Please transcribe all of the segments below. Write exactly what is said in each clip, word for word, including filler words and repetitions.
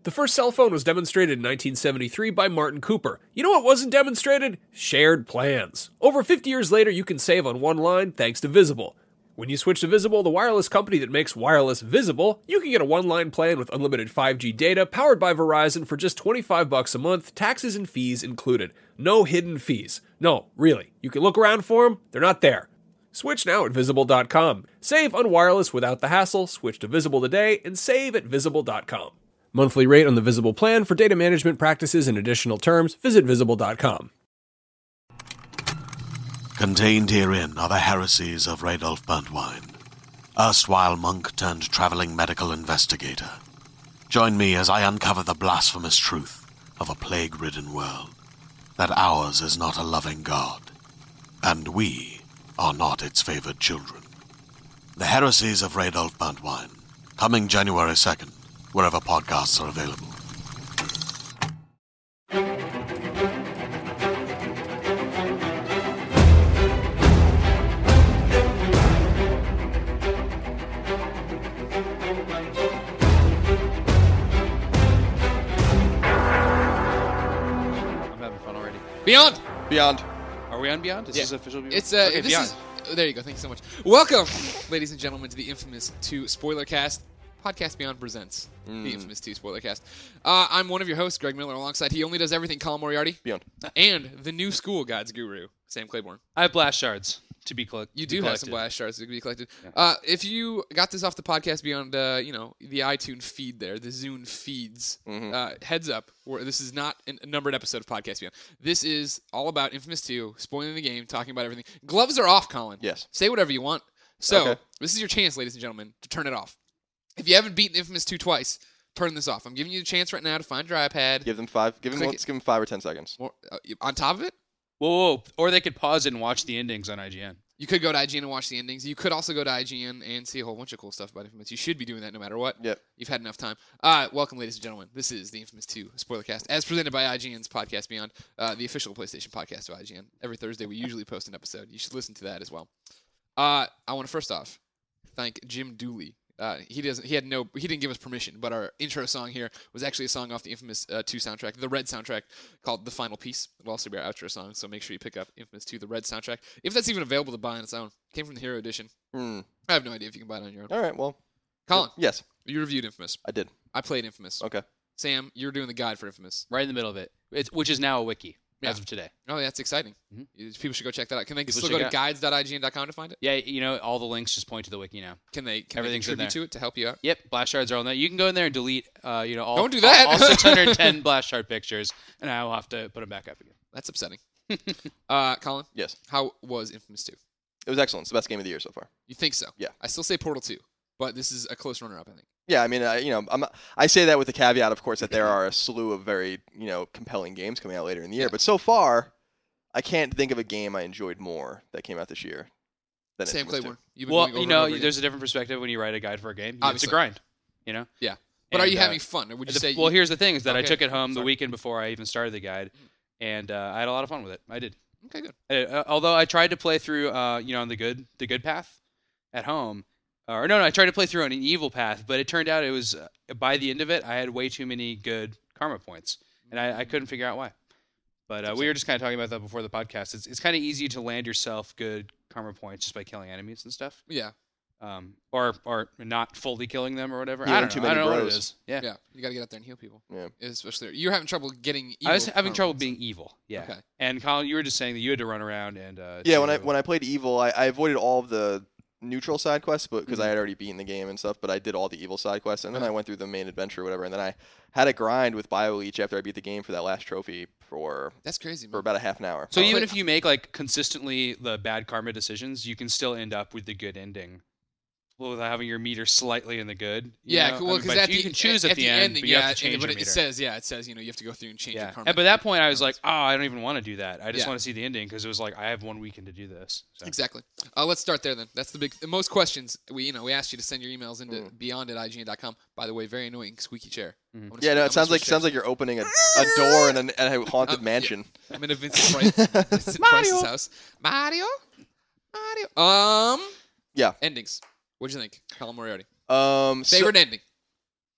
The first cell phone was demonstrated in nineteen seventy-three by Martin Cooper. You know what wasn't demonstrated? Shared plans. Over fifty years later, you can save on one line thanks to Visible. When you switch to Visible, the wireless company that makes wireless visible, you can get a one-line plan with unlimited five G data powered by Verizon for just twenty-five bucks a month, taxes and fees included. No hidden fees. No, really. You can look around for them. They're not there. Switch now at visible dot com. Save on wireless without the hassle. Switch to Visible today and save at visible dot com. Monthly rate on the Visible plan. For data management practices and additional terms, visit visible dot com. Contained herein are the heresies of Radolf Burntwine, erstwhile monk turned traveling medical investigator. Join me as I uncover the blasphemous truth of a plague-ridden world, that ours is not a loving God, and we are not its favored children. The heresies of Radolf Burntwine, coming January second, wherever podcasts are available. Beyond! Beyond. Are we on Beyond? Is yeah. this official Beyond? It's, uh, okay, this Beyond. Is, there you go. Thank you so much. Welcome, ladies and gentlemen, to the infamous two Spoilercast. Podcast Beyond presents mm. the infamous two Spoilercast. Uh, I'm one of your hosts, Greg Miller, alongside He Only Does Everything, Colin Moriarty. Beyond. And the new school gods guru, Sam Claiborne. I have blast shards to be collected. You do collected. have some blast shards to be collected. Yeah. Uh, if you got this off the Podcast Beyond, uh, you know, the iTunes feed there, the Zune feeds, mm-hmm. uh, heads up, where this is not a numbered episode of Podcast Beyond. This is all about Infamous two, spoiling the game, talking about everything. Gloves are off, Colin. Yes. Say whatever you want. So, okay. This is your chance, ladies and gentlemen, to turn it off. If you haven't beaten Infamous two twice, turn this off. I'm giving you a chance right now to find your iPad. Give them five. Give them. Click Let's it. give them five or ten seconds. Or, uh, on top of it, Whoa, whoa, or they could pause it and watch the endings on I G N. you could go to I G N and watch the endings. You could also go to I G N and see a whole bunch of cool stuff about Infamous. You should be doing that no matter what. Yep. You've had enough time. Uh, welcome, ladies and gentlemen. This is the Infamous two Spoilercast, as presented by I G N's Podcast Beyond, uh, the official PlayStation podcast of I G N. Every Thursday, we usually post an episode. You should listen to that as well. Uh, I want to first off thank Jim Dooley. Uh, he doesn't. He had no. He didn't give us permission. But our intro song here was actually a song off the Infamous uh, two soundtrack, the Red soundtrack, called "The Final Piece." It'll also be our outro song. So make sure you pick up Infamous two, the Red soundtrack, if that's even available to buy on its own. Came from the Hero Edition. Mm. I have no idea if you can buy it on your own. All right. Well, Colin, yes, you reviewed Infamous. I did. I played Infamous. Okay. Sam, you're doing the guide for Infamous. Right in the middle of it, it's, which is now a wiki Yeah. as of today. Oh, that's exciting. Mm-hmm. People should go check that out. Can they People still should go to go- guides dot I G N dot com to find it? Yeah, you know, all the links just point to the wiki now. Can they? Can Everything's they in contribute there. to it to help you out? Yep, blast shards are on that. You can go in there and delete, uh, you know, all, Don't do that. all, all six hundred ten blast shard pictures, and I will have to put them back up again. That's upsetting. uh, Colin, Yes. how was Infamous two? It was excellent. It's the best game of the year so far. You think so? Yeah. I still say Portal two, but this is a close runner-up, I think. Yeah, I mean, I, you know, I'm not, I say that with the caveat, of course, that there are a slew of very, you know, compelling games coming out later in the year. Yeah. But so far, I can't think of a game I enjoyed more that came out this year than Sam Infamous two. Claiborne. You've been Well, going over you and know, over again. there's a different perspective when you write a guide for a game. It's Obviously. a grind, you know? Yeah. But are And, you uh, having fun? Or would you the- say... well, you, here's the thing, is that I Okay. took it home the Sorry. weekend before I even started the guide, and uh, I had a lot of fun with it. I did. Okay, good. Uh, although I tried to play through, uh, you know, on the good, the good path at home, or no, no, I tried to play through on an evil path, but it turned out it was uh, by the end of it, I had way too many good karma points, and I, I couldn't figure out why. But uh, we were just kind of talking about that before the podcast. It's it's kind of easy to land yourself good karma points just by killing enemies and stuff, Yeah. um, or or not fully killing them or whatever. Healing I don't too know. I many don't know what it bros. is. Yeah. Yeah. You got to get out there and heal people. Yeah. Especially... You're having trouble getting evil I was having karma trouble points. being evil. Yeah. Okay. And Colin, you were just saying that you had to run around and uh, Yeah, when I to- when I played Evil, I, I avoided all of the neutral side quests, but because I Mhm. had already beaten the game and stuff. But I did all the Evil side quests, and then Uh-huh. I went through the main adventure or whatever, and then I had a grind with BioLeech after I beat the game for that last trophy for That's crazy, for man. about a half an hour. So Oh, even but- if you make like consistently the bad karma decisions, you can still end up with the good ending, well, without having your meter slightly in the good. you Yeah, know? well, I mean, because but at you the, can choose at, at, the, end, ending, but you yeah, have to change and, but your it meter. says, yeah, it says, you know, you have to go through and change yeah, your karma. and by that point, I was like, oh, I don't even want to do that. I just Yeah. want to see the ending because it was like I have one weekend to do this. So. Exactly. Uh, let's start there then. That's the big. The most questions we, you know, we asked you to send your emails into Mm. beyond at I G N dot com. By the way, very annoying squeaky chair. Mhm. I'm gonna Yeah, sque- no, I'm it sounds gonna like switch sounds like chairs. you're opening a, a door in, an, in a haunted Um, mansion. I'm in a Vincent Price, Vincent Price's house. Mario, Mario. Um. Yeah. Endings. What'd you think, Colin Moriarty? Um, so- Favorite ending.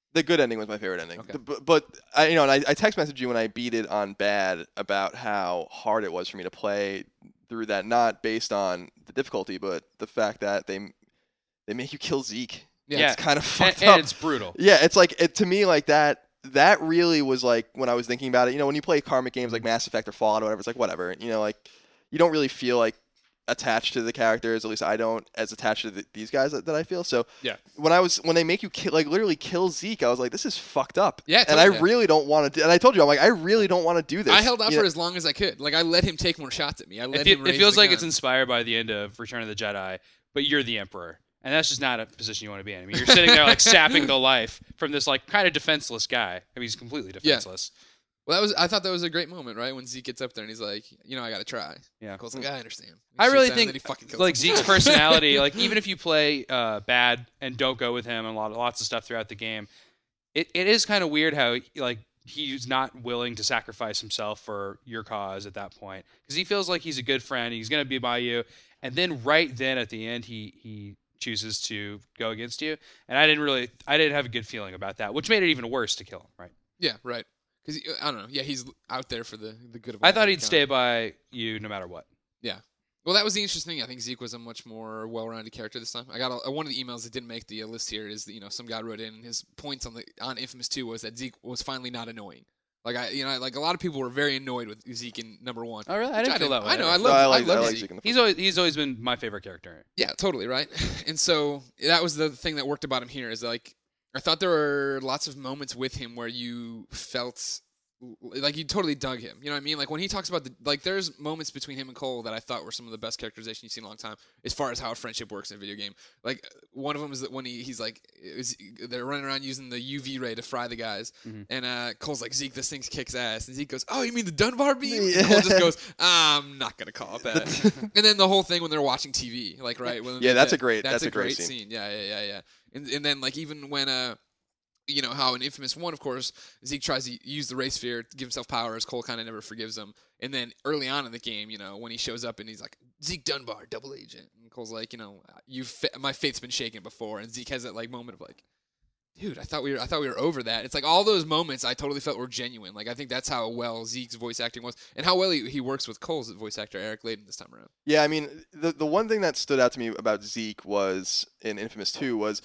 The good ending was my favorite ending. Okay. The, but, but I, you know, and I, I text messaged you when I beat it on bad about how hard it was for me to play through that, not based on the difficulty, but the fact that they they make you kill Zeke. Yeah. It's kind of fucked and, up. and it's brutal. Yeah, it's like it, to me like that. That really was like when I was thinking about it. You know, when you play karmic games like Mass Effect or Fallout or whatever, it's like whatever. You know, like you don't really feel like attached to the characters. At least I don't, as attached to the, these guys that, that I feel. So Yeah. when I was when they make you kill, like literally kill Zeke, I was like, this is fucked up. Yeah, and I totally. really don't want to. And I told you, I'm like, I really don't want to do this. I held out You for know? as long as I could. Like I let him take more shots at me. I let It, him. fe- raise it feels the like gun. it's inspired by the end of Return of the Jedi, but you're the Emperor. And that's just not a position you want to be in. I mean, you're sitting there like sapping the life from this like kind of defenseless guy. I mean, he's completely defenseless. Well, that was. I thought that was a great moment, right? When Zeke gets up there and he's like, you know, I got to try. Yeah. Cole's like, I understand. He I shoots really at him, think and then he fucking kills like him. Zeke's personality, like even if you play uh, bad and don't go with him and a lot, lots of stuff throughout the game, it, it is kind of weird how like he's not willing to sacrifice himself for your cause at that point because he feels like he's a good friend. He's gonna be by you, and then right then at the end, he he chooses to go against you, and I didn't really, I didn't have a good feeling about that, which made it even worse to kill him. Right? Yeah, right. Because I don't know. Yeah, he's out there for the the good of. I all thought he'd mankind. stay by you no matter what. Yeah. Well, that was the interesting thing. I think Zeke was a much more well-rounded character this time. I got a, one of the emails that didn't make the list here is that, you know, some guy wrote in his points on the on Infamous two was that Zeke was finally not annoying. Like I, you know, like a lot of people were very annoyed with Zeke in number one. Oh really? I Which didn't feel that way. I know. I either. love. No, I I, like, love I like Zeke. Zeke in the He's always he's always been my favorite character. Yeah, totally right. And so that was the thing that worked about him here is like I thought there were lots of moments with him where you felt like you totally dug him. You know what I mean? Like when he talks about the like, there's moments between him and Cole that I thought were some of the best characterization you've seen in a long time, as far as how a friendship works in a video game. Like one of them is that when he, he's like, is, they're running around using the U V ray to fry the guys, Mm-hmm. and uh, Cole's like, Zeke, this thing kicks ass, and Zeke goes, oh, you mean the Dunbar beam? Yeah. And Cole just goes, I'm not gonna call it that. And then the whole thing when they're watching T V, like right? When Yeah, that's that- a great- That's, that's a a great great scene. scene. Yeah, yeah, yeah, yeah. And and then like even when uh. You know, how in Infamous one, of course, Zeke tries to use the Ray Sphere to give himself powers. Cole kind of never forgives him. And then early on in the game, you know, when he shows up and he's like, Zeke Dunbar, double agent. And Cole's like, you know, you fa- my faith's been shaken before. And Zeke has that like moment of like, dude, I thought we were I thought we were over that. It's like all those moments I totally felt were genuine. Like I think that's how well Zeke's voice acting was and how well he, he works with Cole's voice actor, Eric Layden, this time around. Yeah, I mean, the the one thing that stood out to me about Zeke was in Infamous two was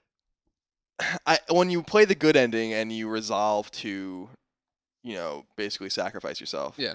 I when you play the good ending and you resolve to, you know, basically sacrifice yourself. Yeah.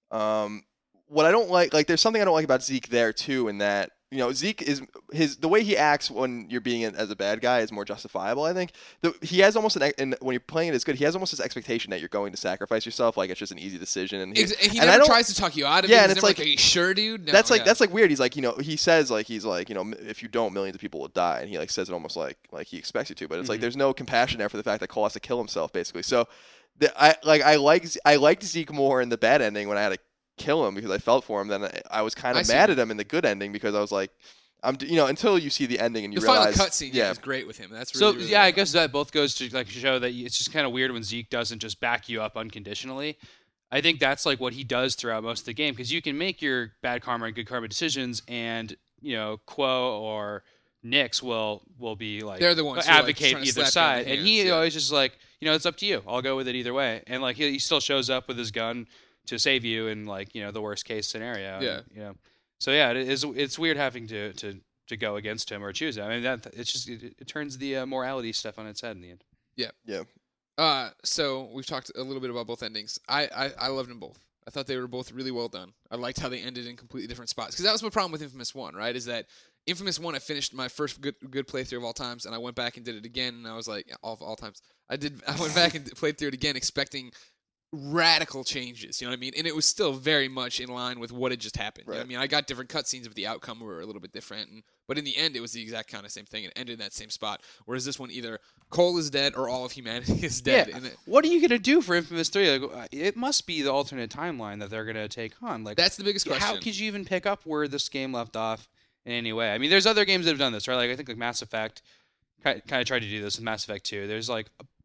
Um, what I don't like, like, there's something I don't like about Zeke there too, in that, you know, Zeke is his the way he acts when you're being in, as a bad guy is more justifiable. I think the, he has almost an ex- and when you're playing it as good, he has almost this expectation that you're going to sacrifice yourself, like it's just an easy decision. And he, Ex- and he and I never don't- tries to talk you out of Yeah, it. and He's it's never like- like, are you sure, dude? No, that's like yeah. that's like weird. He's like, you know, he says like he's like, you know, m- if you don't, millions of people will die, and he like says it almost like like he expects you to. But it's like Mhm. there's no compassion there for the fact that Cole has to kill himself, basically. So, the, I like I like I liked Zeke more in the bad ending when I had to kill him because I felt for him. Then I, I was kind I of see. mad at him in the good ending because I was like, I'm d- you know, until you see the ending and you the realize, final cutscene yeah. yeah, is great with him. That's So really, really yeah, I well guess that both goes to like show that it's just kind of weird when Zeke doesn't just back you up unconditionally. I think that's like what he does throughout most of the game because you can make your bad karma and good karma decisions, and you know Quo or Nyx will will be like They're the ones who, like, advocate trying to either slap you in side, the and hands, he yeah. always just like you know it's up to you. I'll go with it either way, and like he, he still shows up with his gun to save you in like you know the worst case scenario. Yeah. and, you know. So yeah, it is. It's weird having to to. to go against him or choose him. I mean, that it's just it, it turns the uh, morality stuff on its head in the end. yeah. Uh, so we've talked a little bit about both endings. I, I, I loved them both. I thought they were both really well done. I liked how they ended in completely different spots because that was my problem with Infamous One, right? Is that Infamous One I finished my first good good playthrough of all times, and I went back and did it again, and I was like, all all times. I did. I went back and played through it again, expecting radical changes. You know what I mean? And it was still very much in line with what had just happened. You know what I Right. mean, I got different cutscenes, but the outcome were a little bit different. And, but in the end, it was the exact kind of same thing. It ended in that same spot. Whereas this one, either Cole is dead or all of humanity is dead. Yeah. And it, What are you gonna do for Infamous Three? Like, uh, it must be the alternate timeline that they're gonna take on. Like, that's the biggest question. how could you even pick up where this game left off in any way? I mean, there's other games that have done this, right? Like, I think like Mass Effect kind of tried to do this with Mass Effect Two. There's like a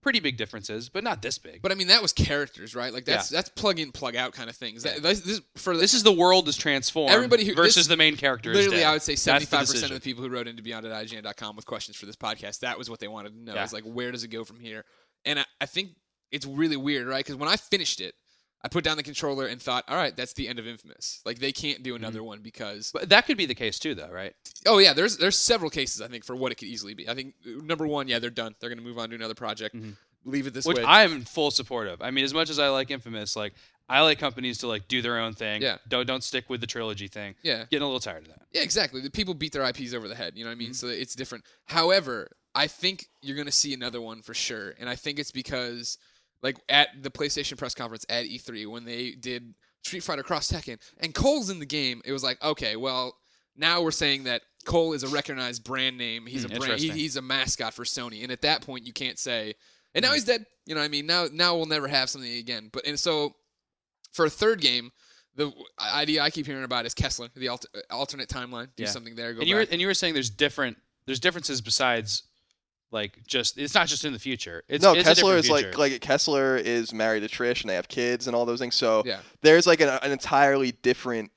pretty big differences, but not this big. But I mean, that was characters, right? Like that's Yeah. that's plug in, plug out kind of things. Yeah. That, this, this for This is the world is transformed Everybody who- versus this- the main character. literally, is dead. I would say That's the seventy-five percent of decision. the people who wrote into Beyond at I G N dot com with questions for this podcast, that was what they wanted to know. Yeah. Is like, where does it go from here? And I, I think it's really weird, right? Because when I finished it, I put down the controller and thought, all right, that's the end of Infamous. Like they can't do another one because But that could be the case too, though, right? oh yeah, there's there's several cases I think for what it could easily be. I think uh, number one, yeah, they're done. They're gonna move on to another project. Leave it this Which way. I am in full support of. I mean, as much as I like Infamous, like I like companies to like do their own thing. Yeah. Don't don't stick with the trilogy thing. yeah. Getting a little tired of that. Yeah, exactly. The people beat their I Ps over the head. You know what I Mm-hmm. mean? So it's different. However, I think you're going to see another one for sure. And I think it's because, like, at the PlayStation press conference at E three, when they did Street Fighter Cross Tekken, and Cole's in the game, it was like, okay, well, now we're saying that Cole is a recognized brand name. He's Hmm, a brand. He, interesting. he's a mascot for Sony. And at that point, you can't say, and now he's dead. You know what I mean? Now, now we'll never have something again. But and so, for a third game, the idea I keep hearing about is Kessler, the alter, alternate timeline. Do Yeah. something there. Go And you were back. and you were saying there's different there's differences besides like just it's not just in the future. It's no, it's a Kessler different is like future. like Kessler is married to Trish and they have kids and all those things. So Yeah. there's like an, an entirely different,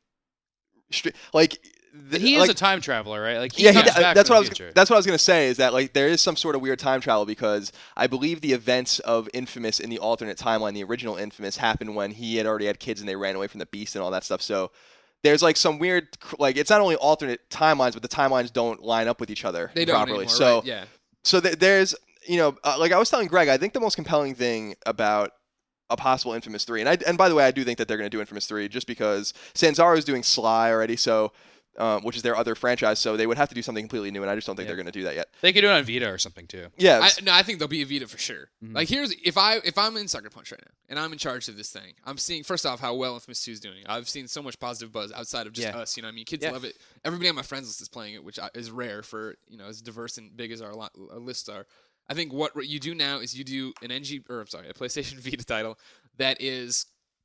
stri- like the, And he like, is a time traveler, right? Like he yeah, he, comes d- back that's from what I the was. future. That's what I was gonna say. Is that like there is some sort of weird time travel because I believe the events of Infamous in the alternate timeline, the original Infamous, happened when he had already had kids and they ran away from the Beast and all that stuff. So there's like some weird, like it's not only alternate timelines, but the timelines don't line up with each other They don't properly. anymore, so right? Yeah. so th- there's you know uh, like I was telling Greg, I think the most compelling thing about a possible Infamous three, and I and by the way, I do think that they're going to do Infamous three just because Sanzaru is doing Sly already, so. Um, which is their other franchise, so they would have to do something completely new, and I just don't think Yeah. they're going to do that yet. They could do it on Vita or something too. Yeah, I, it's- no, I think there'll be a Vita for sure. Mhm. Like here's if I if I'm in Sucker Punch right now and I'm in charge of this thing, I'm seeing first off how well Infamous two is doing. I've seen so much positive buzz outside of just Yeah. us. You know, what I mean, kids Yeah. love it. Everybody on my friends list is playing it, which I- is rare for you know as diverse and big as our, lo- our lists are. I think what you do now is you do an N G or I'm sorry, a PlayStation Vita title that is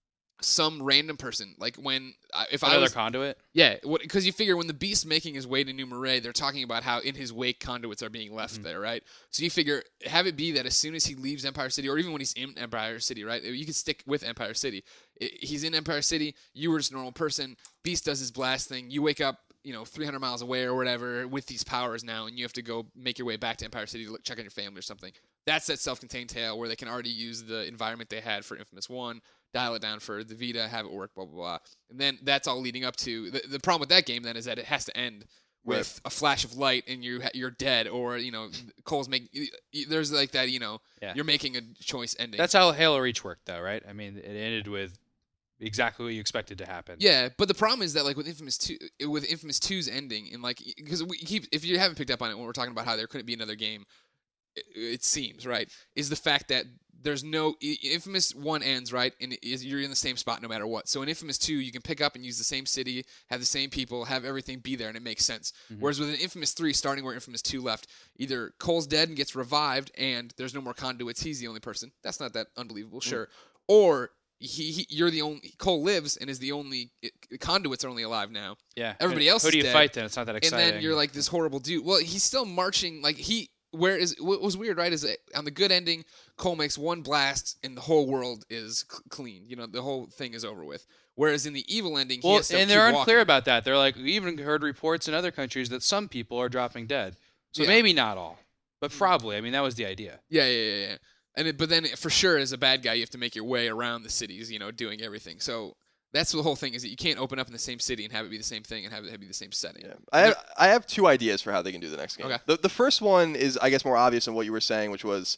some random person. Like when I- if I Another was conduit. yeah, because you figure when the Beast's making his way to New Marais, they're talking about how in his wake conduits are being left Mm-hmm. there, right? So you figure have it be that as soon as he leaves Empire City, or even when he's in Empire City, right? You could stick with Empire City. I- He's in Empire City. You were just a normal person. Beast does his blast thing. You wake up, you know, three hundred miles away or whatever with these powers now, and you have to go make your way back to Empire City to look, check on your family or something. That's that self-contained tale where they can already use the environment they had for Infamous one. Dial it down for the Vita, have it work, blah, blah, blah. And then that's all leading up to... The, the problem with that game, then, is that it has to end with Right. a flash of light and you, ha- you're dead, or, you know, Cole's make... y- y- There's like that, you know, Yeah. you're making a choice ending. That's how Halo Reach worked, though, right? I mean, it ended with exactly what you expected to happen. Yeah, but the problem is that, like, with Infamous two... With Infamous two's ending, and, like... Because we keep... If you haven't picked up on it when we're talking about how there couldn't be another game, it, it seems, right, is the fact that there's no I- Infamous one ends right, and it is you're in the same spot no matter what. So in Infamous two, you can pick up and use the same city, have the same people, have everything be there, and it makes sense. Whereas with an Infamous three, starting where Infamous two left, either Cole's dead and gets revived, and there's no more conduits. He's the only person. That's not that unbelievable, sure. Or he, he you're the only Cole lives and is the only it, conduits are only alive now. Yeah. Everybody Who- else Who do is you dead. fight then? It's not that And exciting. then you're like this horrible dude. Well, he's still marching. Like he, where is what was weird, right? Is that on the good ending, Cole makes one blast and the whole world is c- clean. You know, the whole thing is over with. Whereas in the evil ending, he well, has to and keep they're walking. unclear about that. They're like, we even heard reports in other countries that some people are dropping dead. So Yeah. maybe not all, but probably. I mean, that was the idea. Yeah, yeah, yeah, yeah. And it, but then for sure, as a bad guy, you have to make your way around the cities. You know, doing everything. So that's the whole thing is that you can't open up in the same city and have it be the same thing and have it be the same setting. Yeah. I have, I have two ideas for how they can do the next game. Okay. The, the first one is, I guess, more obvious than what you were saying, which was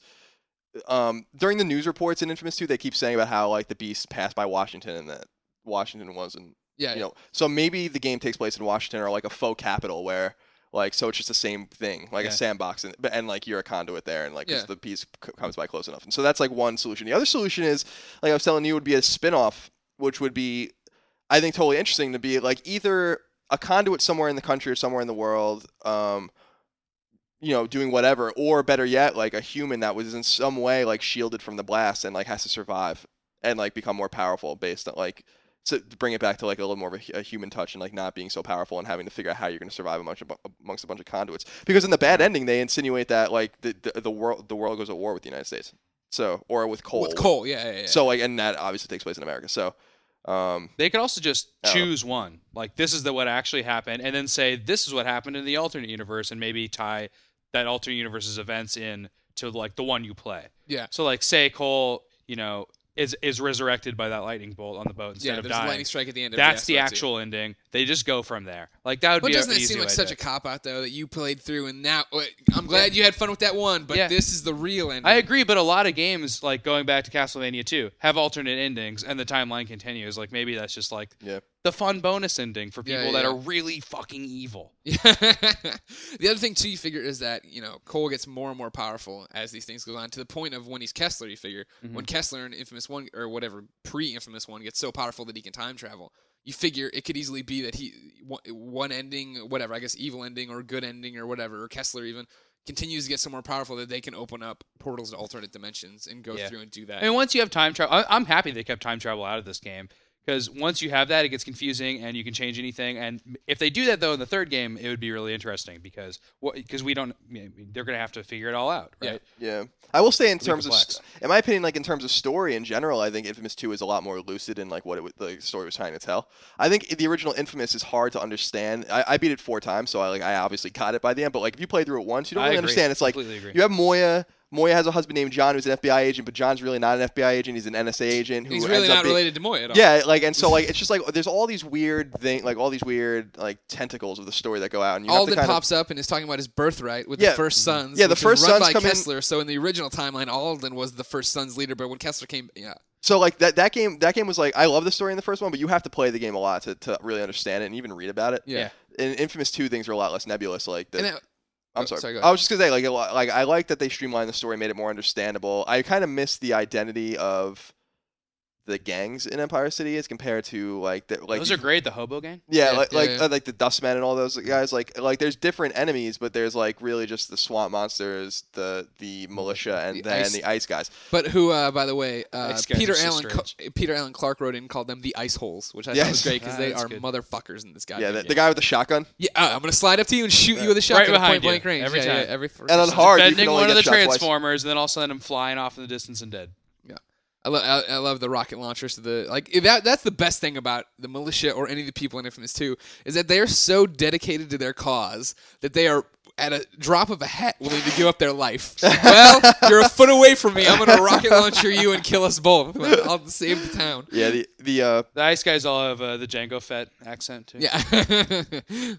um, during the news reports in Infamous two, they keep saying about how like the Beast passed by Washington and that Washington wasn't, Yeah, you yeah. know. So maybe the game takes place in Washington or like a faux capital where. Like so, it's just the same thing, like Yeah. a sandbox, and, but- and like you're a conduit there, and like 'cause Yeah. the piece c- comes by close enough, and so that's like one solution. The other solution is, like I was telling you, would be a spin-off, which would be, I think, totally interesting to be like either a conduit somewhere in the country or somewhere in the world, um, you know, doing whatever, or better yet, like a human that was in some way like shielded from the blast and like has to survive and like become more powerful based on like. To bring it back to like a little more of a, hu- a human touch and like not being so powerful and having to figure out how you're going to survive amongst a, bu- amongst a bunch of conduits. Because in the bad ending, they insinuate that like the, the the world the world goes at war with the United States. So or with Cole. With Cole, yeah, yeah, yeah. So like, and that obviously takes place in America. So. Um, They could also just Oh. choose one. Like, this is the what actually happened, and then say, this is what happened in the alternate universe, and maybe tie that alternate universe's events in to, like, the one you play. Yeah. So, like, say Cole, you know, is is resurrected by that lightning bolt on the boat instead yeah, of there's a dying. lightning strike at the end of That's the the episode, too. actual ending. They just go from there. Like, that would But be doesn't an it easy seem like way such to- a cop-out, though, that you played through and now... I'm glad you had fun with that one, but Yeah. this is the real ending. I agree, but a lot of games, like going back to Castlevania two, have alternate endings, and the timeline continues. Like, maybe that's just, like, yeah. the fun bonus ending for Yeah, people that yeah. are really fucking evil. The other thing, too, you figure is that, you know, Cole gets more and more powerful as these things go on, to the point of when he's Kessler, you figure. Mm-hmm. When Kessler in Infamous one, or whatever, pre-Infamous one, gets so powerful that he can time travel, you figure it could easily be that he, one- one ending, whatever, I guess evil ending or good ending or whatever, or Kessler even, continues to get so more powerful that they can open up portals to alternate dimensions and go Yeah. through and do that. I mean, once you have time travel, I'm happy they kept time travel out of this game, because once you have that, it gets confusing and you can change anything. And if they do that though in the third game, it would be really interesting because what because we don't, I mean, they're gonna have to figure it all out, right? Yeah, I will say in It'll be terms of, complex. st- in my opinion, like in terms of story in general, I think Infamous two is a lot more lucid in like what it, w- the story was trying to tell. I think the original Infamous is hard to understand. I, I beat it four times, so I like I obviously got it by the end. But like if you play through it once, you don't I really agree. understand. It's like Completely agree. you have Moya. Moya has a husband named John who's an F B I agent, but John's really not an F B I agent. He's an N S A agent who he's ends really up not being- related to Moya at all. Yeah, like and so like it's just like there's all these weird thing, like all these weird like tentacles of the story that go out. And you have Alden to kind pops up and is talking about his birthright with Yeah. the first sons. Yeah, the which first was run sons by come in- Kessler. So in the original timeline, Alden was the first son's leader, but when Kessler came, yeah, So like that that game that game was like I love the story in the first one, but you have to play the game a lot to, to really understand it and even read about it. yeah. In Infamous two, things are a lot less nebulous. Like the, And that, I'm oh, sorry, sorry, go I ahead. was just gonna say like a lot, like I like that they streamlined the story, made it more understandable. I kind of miss the identity of the gangs in Empire City as compared to like the, like Those are great. The hobo gang. yeah, Yeah, like yeah, like yeah. Uh, like the Dustmen and all those guys. Like like there's different enemies, but there's like really just the swamp monsters, the the militia, and The then ice- the ice guys. But who, uh, by the way, uh, Ice guys Peter are so Allen, Ca- strange. Peter Allen Clark wrote in and called them the ice holes, which I thought Yes. was great because Ah, they that's are good. motherfuckers in this guy. Yeah, the, the guy with the shotgun. yeah. Uh, I'm gonna slide up to you and shoot you with a shotgun at behind point blank you, range every yeah, time. Yeah, every And on first- hard, you can Defending only one of get the shot twice. Transformers, and then all of a sudden I'm flying off in the distance and dead. I, lo- I, I love the rocket launchers. To the like that. That's the best thing about the militia or any of the people in Infamous two is that they are so dedicated to their cause that they are at a drop of a hat willing to give up their life. Well, you're a foot away from me. I'm gonna rocket launcher you and kill us both. I'll save the town. Yeah, the the uh, The ice guys all have uh, the Jango Fett accent too. Yeah.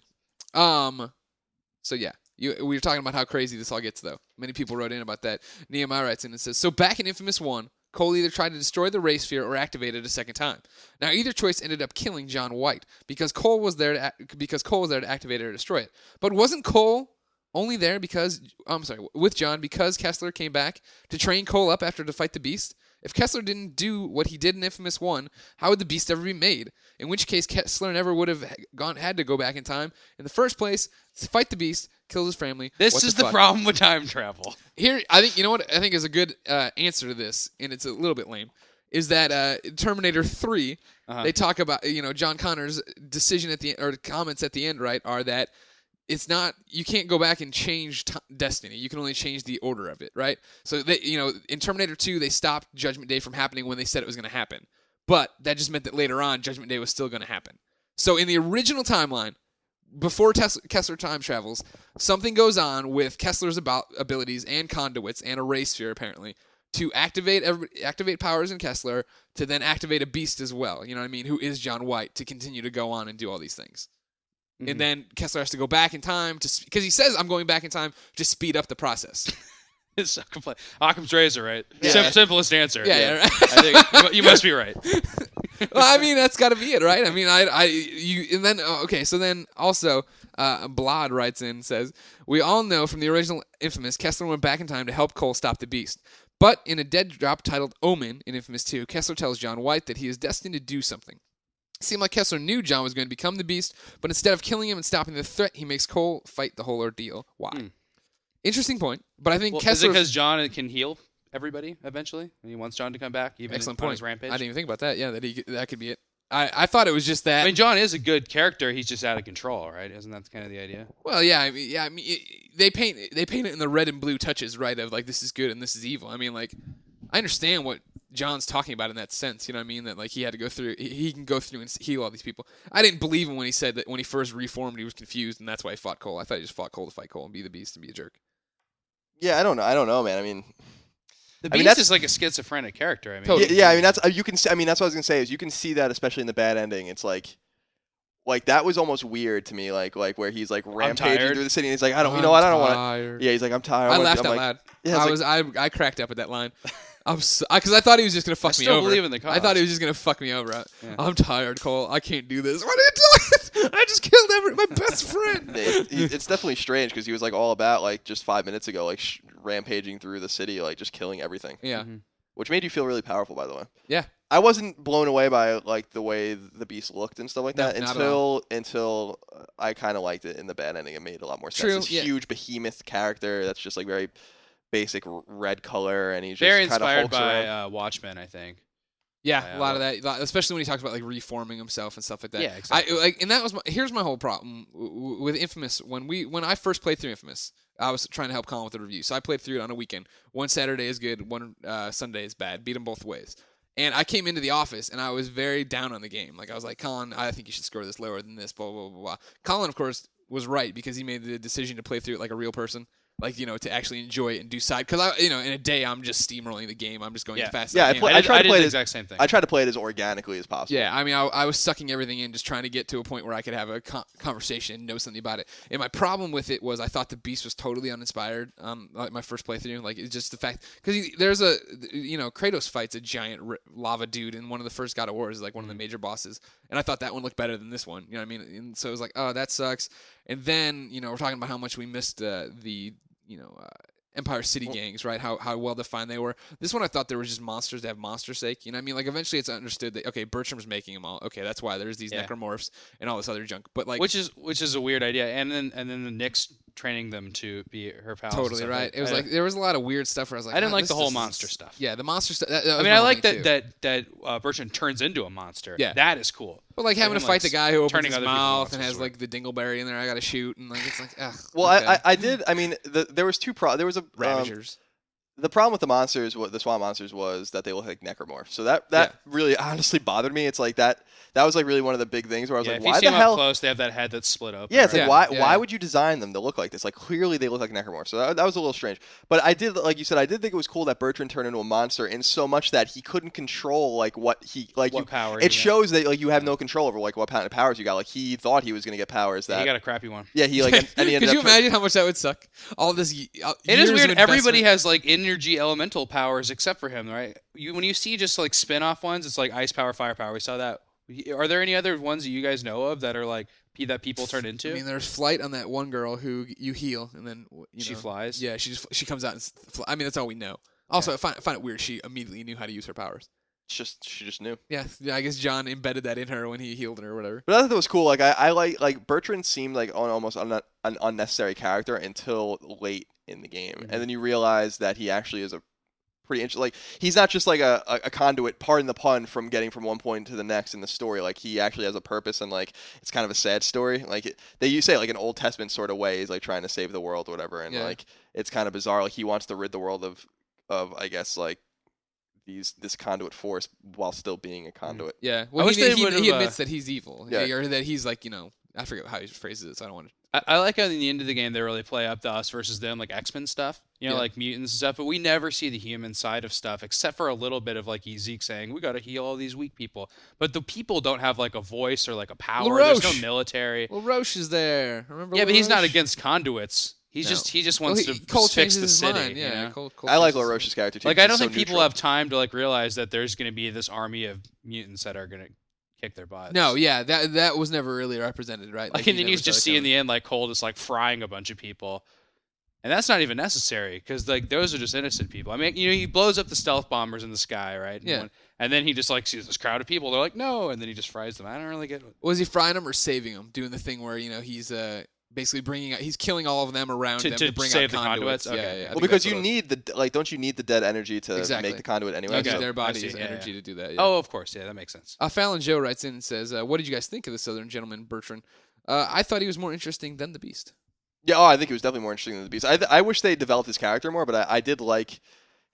um. So yeah, you, we were talking about how crazy this all gets, though. Many people wrote in about that. Nehemiah writes in and says, so back in Infamous one, Cole either tried to destroy the Ray Sphere or activate it a second time. Now, either choice ended up killing John White because Cole was there to ac- because Cole was there to activate it or destroy it. But wasn't Cole only there because I'm sorry with John because Kessler came back to train Cole up after to fight the Beast? If Kessler didn't do what he did in Infamous one, how would the Beast ever be made? In which case, Kessler never would have gone had to go back in time in the first place to fight the Beast, kill his family. This What is the fuck? problem with time travel. Here, I think you know what I think is a good uh, answer to this, and it's a little bit lame. Is that uh, Terminator three? Uh-huh. They talk about you know John Connor's decision at the or comments at the end, right? Are that it's not you can't go back and change t- destiny. You can only change the order of it, right? So they you know in Terminator two they stopped Judgment Day from happening when they said it was going to happen, but that just meant that later on Judgment Day was still going to happen. So in the original timeline, before Tes- Kessler time travels, something goes on with Kessler's about abilities and conduits and a Ray Sphere apparently to activate every, activate powers in Kessler to then activate a Beast as well. You know what I mean? Who is John White to continue to go on and do all these things. Mhm. And then Kessler has to go back in time to because he says I'm going back in time to speed up the process. It's so complex. Occam's razor, right? Yeah. Sim- simplest answer. Yeah, yeah, right. I think you must be right. Well, I mean that's got to be it, right? I mean, I, I, you, and then oh, okay, so then also, uh, Blod writes in and says we all know from the original Infamous, Kessler went back in time to help Cole stop the Beast. But in a dead drop titled Omen in Infamous two, Kessler tells John White that he is destined to do something. It seemed like Kessler knew John was going to become the Beast, but instead of killing him and stopping the threat, he makes Cole fight the whole ordeal. Why? Hmm. Interesting point, but I think Well, is it Kessler. because John can heal everybody eventually? And he wants John to come back, even Excellent on point. his rampage. I didn't even think about that. Yeah, that he that could be it. I, I thought it was just that. I mean, John is a good character. He's just out of control, right? Isn't that kind of the idea? Well, yeah, I mean, yeah, I mean, it, they paint they paint it in the red and blue touches, right? Of like this is good and this is evil. I mean, like I understand what John's talking about in that sense. You know what I mean? That like he had to go through. He, he can go through and heal all these people. I didn't believe him when he said that when he first reformed, he was confused, and that's why he fought Cole. I thought he just fought Cole to fight Cole and be the Beast and be a jerk. Yeah, I don't know. I don't know, man. I mean, The I mean, Beast that's- is like a schizophrenic character. I mean, Totally. yeah, yeah, I mean that's uh, you can. See, I mean that's what I was gonna say is you can see that especially in the bad ending. It's like, like that was almost weird to me. Like like where he's like rampaging tired. through the city. And he's like, I don't, you I'm know, what, I don't want to. tired. Yeah, he's like, I'm tired. I wanna- laughed I'm out like, loud. Yeah, it's I like- was I I cracked up at that line. I'm because I thought he was just gonna fuck I me still over. believe in the cause. I thought he was just gonna fuck me over. I, Yeah. I'm tired, Cole. I can't do this. What are you doing? I just killed every my best friend. it, it- it's definitely strange because he was like all about like just five minutes ago, like sh- rampaging through the city, like just killing everything, Yeah. Mhm. which made you feel really powerful, by the way. Yeah. I wasn't blown away by like the way the beast looked and stuff like No, that not at until until uh, I kind of liked it in the bad ending. It made a lot more sense. True, This yeah. huge behemoth character that's just like very basic r- red color, and he's just Very kind of inspired hulks by around. uh, Watchmen, I think. Yeah, Yeah, a lot of well- that, lot- especially when he talks about like reforming himself and stuff like that. Yeah, exactly. I like, and that was my, here's my whole problem w- w- with Infamous. When we when I first played through Infamous, I was trying to help Colin with the review, so I played through it on a weekend. One Saturday is good, one uh, Sunday is bad. Beat them both ways. And I came into the office and I was very down on the game. Like I was like, Colin, I think you should score this lower than this. Blah blah blah blah. Colin, of course, was right because he made the decision to play through it like a real person. Like, you know, to actually enjoy it and do side. Because, I, you know, in a day, I'm just steamrolling the game. I'm just going Yeah. as fast Yeah, I as I can. play- I, did, tried to I did play the it- exact same thing. I try to play it as organically as possible. Yeah, I mean, I, I was sucking everything in, just trying to get to a point where I could have a con- conversation and know something about it. And my problem with it was I thought the Beast was totally uninspired. Um, like my first playthrough, like it's just the fact because there's a, you know, Kratos fights a giant r- lava dude in one of the first God of Wars, like one of the major bosses, and I thought that one looked better than this one. You know what I mean? And so it was like, oh, that sucks. And then, you know, we're talking about how much we missed uh, the, you know. Uh, Empire City gangs, right? How how well defined they were. This one I thought there were just monsters to have monsters' sake. You know what I mean? Like eventually it's understood that okay, Bertram's making them all. Okay, that's why there's these Yeah. necromorphs and all this other junk. But like which is which is a weird idea, and then and then the Nyx training them to be her pals. and totally stuff. right. It was I, like there was a lot of weird stuff where I was like, I didn't "Ah, like this the whole just- monster stuff. Yeah, the monster stuff. That, that I was mean, my I whole like thing, that too. that that uh, Bertrand turns into a monster. Yeah. that is cool. But like having him, to fight like, the guy who opens turning his other people's mouth and monsters has to like the dingleberry in there, I gotta shoot and like it's like ugh. Well, okay. I, I I did. I mean, the, there was two pro. There was a um, Ravagers. the problem with the monsters, what the swamp monsters was that they look like necromorphs. So that that really honestly bothered me. It's like that that was like really one of the big things where I was Yeah, like, if you why see the them hell? up close, they have that head that's split open. Yeah, it's right? like Yeah, why yeah, why yeah. would you design them to look like this? Like clearly they look like necromorphs. So that, that was a little strange. But I did, like you said, I did think it was cool that Bertrand turned into a monster in so much that he couldn't control like what he like. What you, powers it he got. shows that like you have no control over like what kind of powers you got. Like he thought he was gonna get powers that. he got a crappy one. yeah, he like and, and he ended Could you up turn- imagine how much that would suck? All this. y- Uh, It is years of weird. Everybody investment. has like energy elemental powers except for him, right? You when you see just like spin-off ones, it's like ice power, fire power. We saw that. Are there any other ones that you guys know of that are like pe- that people turn into? I mean, there's flight on that one girl who you heal and then you She know, flies? Yeah, she just she comes out and s- fl- I mean, that's all we know. Also, I find, I find it weird she immediately knew how to use her powers. It's just she just knew. Yeah, yeah. I guess John embedded that in her when he healed her or whatever. But I thought that was cool. Like I, I like like Bertrand seemed like an almost un, an unnecessary character until late in the game, Mhm. and then you realize that he actually is a pretty interesting. Like he's not just like a, a, a conduit, pardon the pun, from getting from one point to the next in the story. Like he actually has a purpose, and like it's kind of a sad story. Like it, they you say like an Old Testament sort of way. He's like trying to save the world or whatever, and Yeah. like it's kind of bizarre. Like he wants to rid the world of of I guess like these this conduit force while still being a conduit. Yeah. Well, wish he, they he, would've, he uh, admits that he's evil. Yeah. Or that he's like, you know, I forget how he phrases it, so I don't want to. I, I like how in the end of the game they really play up the us versus them, like X-Men stuff. You know, Yeah. like mutants and stuff. But we never see the human side of stuff, except for a little bit of like Zeke saying, "We got to heal all these weak people." But the people don't have like a voice or like a power. There's LaRoche. no military. Well, Roche is there. Remember? Yeah, but he's not LaRoche? against conduits. He's No. just he just Well, wants he, to Cole fix changes the his city. mind. you Yeah, know? Cole, Cole I like changes his- LaRoche's character too. Like 'cause I he's don't so think people neutral. have time to like realize that there's going to be this army of mutants that are going to kick their butts. No, yeah, that that was never really represented, right? Like, he and then never you said, just like, see uh, in the end like Cole just like frying a bunch of people, and that's not even necessary because like those are just innocent people. I mean, you know, he blows up the stealth bombers in the sky, right? And Yeah. when- and then he just like sees this crowd of people. They're like, no, and then he just fries them. I don't really get. Was he frying them or saving them? Doing the thing where you know he's uh basically bringing out, he's killing all of them around To- them to to bring save out the conduits. conduits? Yeah, Okay. yeah, yeah. I Well, think because that's you what it need the like, don't you need the dead energy to Exactly. make the conduit was. anyway? You use Okay. their I body see. as Yeah, energy yeah. to do that. Yeah. Oh, of course, yeah, that makes sense. Uh, Fallon Joe writes in and says, uh, "What did you guys think of the Southern Gentleman, Bertrand? Uh, I thought he was more interesting than the Beast. Yeah, oh, I think it was definitely more interesting than the Beast. I, th- I wish they developed his character more, but I, I did like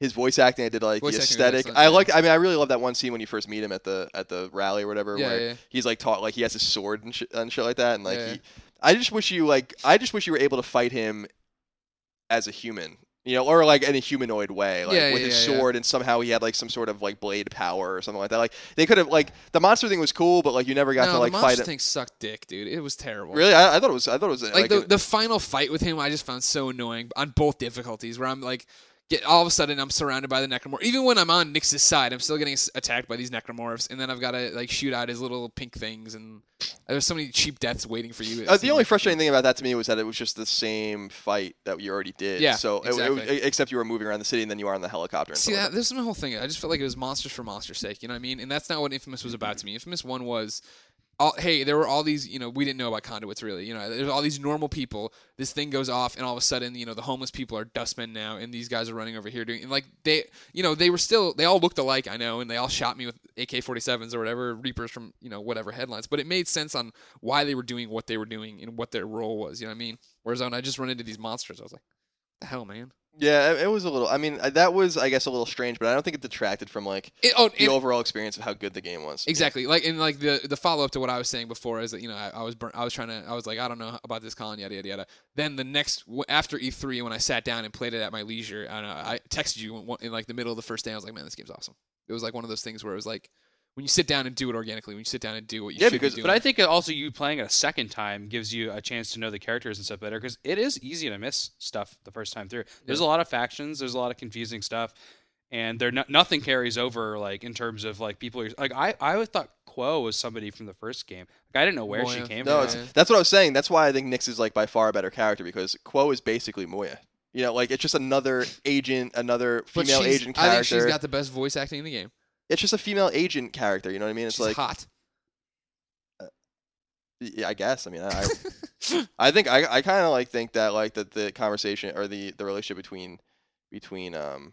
his voice acting. I did like Voice the acting was aesthetic. excellent, I yeah. like. I mean, I really love that one scene when you first meet him at the at the rally or whatever, Yeah, where yeah. he's like taught like he has his sword and, sh- and shit like that, and like Yeah. he. I just wish you like. I just wish you were able to fight him as a human. You know, or like in a humanoid way, like Yeah, with yeah, his yeah, yeah. sword, and somehow he had like some sort of like blade power or something like that. Like they could have like the monster thing was cool, but like you never got no, to like the fight monster it. thing sucked dick, dude. It was terrible. Really, I, I thought it was. I thought it was Like, like, the a- the final fight with him, I just found so annoying on both difficulties. Where I'm like, get all of a sudden I'm surrounded by the necromorph. Even when I'm on Nyx's side, I'm still getting s- attacked by these necromorphs, and then I've got to like shoot out his little pink things, and there's so many cheap deaths waiting for you. it Uh, the seemed only like. frustrating thing about that to me was that it was just the same fight that you already did. Yeah, So it- it, exactly. except you were moving around the city and then you are on the helicopter. And See, stuff that, like that. this is my whole thing. I just felt like it was monsters for monsters' sake. You know what I mean? And that's not what Infamous was about to me. Infamous One was, all, hey, there were all these. You know, we didn't know about conduits really. You know, there's all these normal people. This thing goes off, and all of a sudden, you know, the homeless people are dustmen now, and these guys are running over here doing. And like they, you know, they were still. They all looked alike, I know, and they all shot me with A K forty-sevens or whatever Reapers from you know whatever headlines. But it made sense on why they were doing what they were doing and what their role was. You know what I mean? Whereas when I just run into these monsters, I was like, what the hell, man. Yeah, it, it was a little. I mean, uh, that was, I guess, a little strange, but I don't think it detracted from like It, oh, the and- overall experience of how good the game was. Exactly. Like and like the the follow up to what I was saying before is that you know I, I was burnt, I was trying to I was like I don't know about this con yada yada yada. Then the next w- after E three when I sat down and played it at my leisure, I, don't know, I texted you in, in like the middle of the first day. I was like, man, this game's awesome. It was like one of those things where it was like when you sit down and do it organically, when you sit down and do what you Yeah, should because- be doing. But I think also you playing it a second time gives you a chance to know the characters and stuff better because it is easy to miss stuff the first time through. There's a lot of factions, there's a lot of confusing stuff, and there no, nothing carries over like in terms of like people. Are, like I, I always thought Quo was somebody from the first game. Like I didn't know where she Moya. came No, from. it's, that's what I was saying. That's why I think Nyx is like by far a better character because Quo is basically Moya. You know, like it's just another agent, another But female she's- agent I character. think she's got the best voice acting in the game. It's just a female agent character. You know what I mean? It's She's like, hot. yeah, I guess. I mean, I, I think I, I kind of like think that like that the conversation or the, the relationship between between um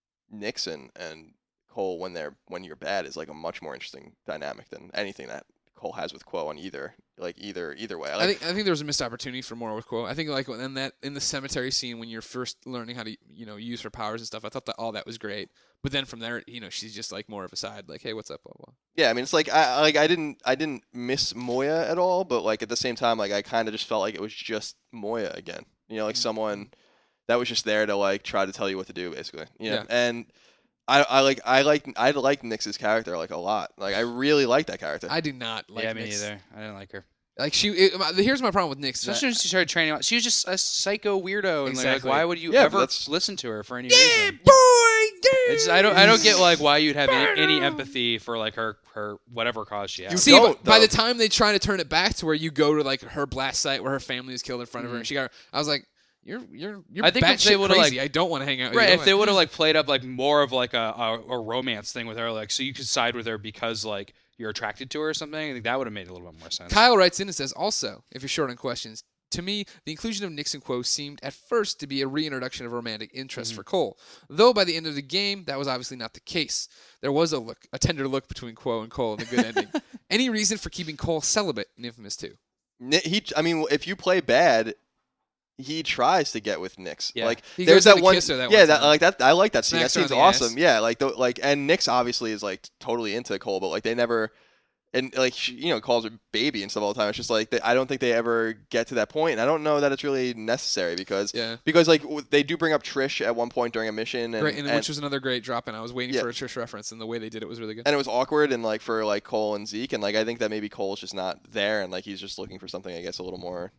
Nixon and Cole when they're when you're bad is like a much more interesting dynamic than anything that Cole has with Quo on either like either either way. Like, I think I think there was a missed opportunity for more with Quo. I think like in that in the cemetery scene when you're first learning how to you know use her powers and stuff. I thought that all that was great. But then from there, you know, she's just like more of a side, like, hey, what's up, blah blah. yeah, I mean it's like I I- like I didn't I didn't miss Moya at all, but like at the same time like I kind of just felt like it was just Moya again. You know, like someone that was just there to like try to tell you what to do basically. You know? Yeah. And I, I like I like I like Nyx's character like a lot. Like I really like that character. I do not like. yeah, me Nyx. neither. I didn't like her. Like she, it, my- here's my problem with Nyx. Especially when she started training out. She was just a psycho weirdo, and like, like, Exactly. why would you Yeah, but ever that's- listen to her for any reason? boy. It's, I don't I don't get like why you'd have any, any empathy for like her her whatever cause she has. You See, don't, but by though. the time they try to turn it back to where you go to like her blast site where her family is killed in front of her, and she got, I was like, you're you're you're I think if they batshit would've, crazy. like- I don't want to hang out. with Right, you. if they would have like played up like more of like a, a, a romance thing with her, like so you could side with her because like you're attracted to her or something, I think that would have made a little bit more sense. Kyle writes in and says, also, if you're short on questions, to me, the inclusion of Nyx and Quo seemed at first to be a reintroduction of romantic interest for Cole. Though by the end of the game, that was obviously not the case. There was a look, a tender look between Quo and Cole and a good ending. Any reason for keeping Cole celibate in Infamous two? Ni- he I mean if you play bad, he tries to get with Nyx. Yeah. Like He there's goes in that to one, kiss her that yeah, one that time. like that. I like that scene. Smacks That her on scene's the ass. awesome. Yeah, like the like and Nyx obviously is like totally into Cole, but like they never. And like she, you know, calls her baby and stuff all the time. It's just like they, I don't think they ever get to that point. And I don't know that it's really necessary because Yeah. because like w- they do bring up Trish at one point during a mission, and Great, and, and, which was another great drop in. I was waiting Yeah. for a Trish reference, and the way they did it was really good. and it was awkward and like for like Cole and Zeke, and like I think that maybe Cole's just not there, and like he's just looking for something, I guess, a little more.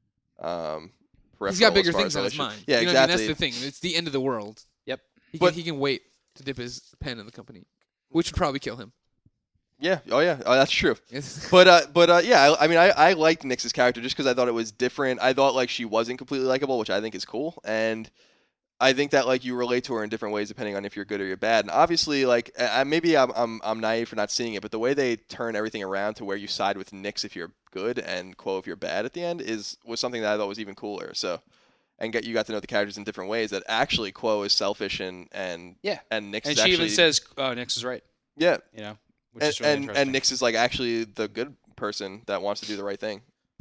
Um, He's got peripheral bigger as far things as on his relationship- mind. Yeah, you know what I mean? exactly. That's the thing. It's the end of the world. Yep. He But- can, he can wait to dip his pen in the company, which would probably kill him. Yeah. Oh yeah. Oh, that's true. But uh, but uh, yeah. I, I mean, I, I liked Nyx's character just because I thought it was different. I thought like she wasn't completely likable, which I think is cool, and I think that like you relate to her in different ways depending on if you're good or you're bad. And obviously, like uh, maybe I'm I'm I'm naive for not seeing it, but the way they turn everything around to where you side with Nyx if you're good and Quo if you're bad at the end is was something that I thought was even cooler. So. And get you got to know the characters in different ways. That actually Quo is selfish and and Yeah. and Nyx And is she actually even says, "Oh, Nyx is right." yeah. You know, which And is really and, interesting. and Nyx is like actually the good person that wants to do the right thing.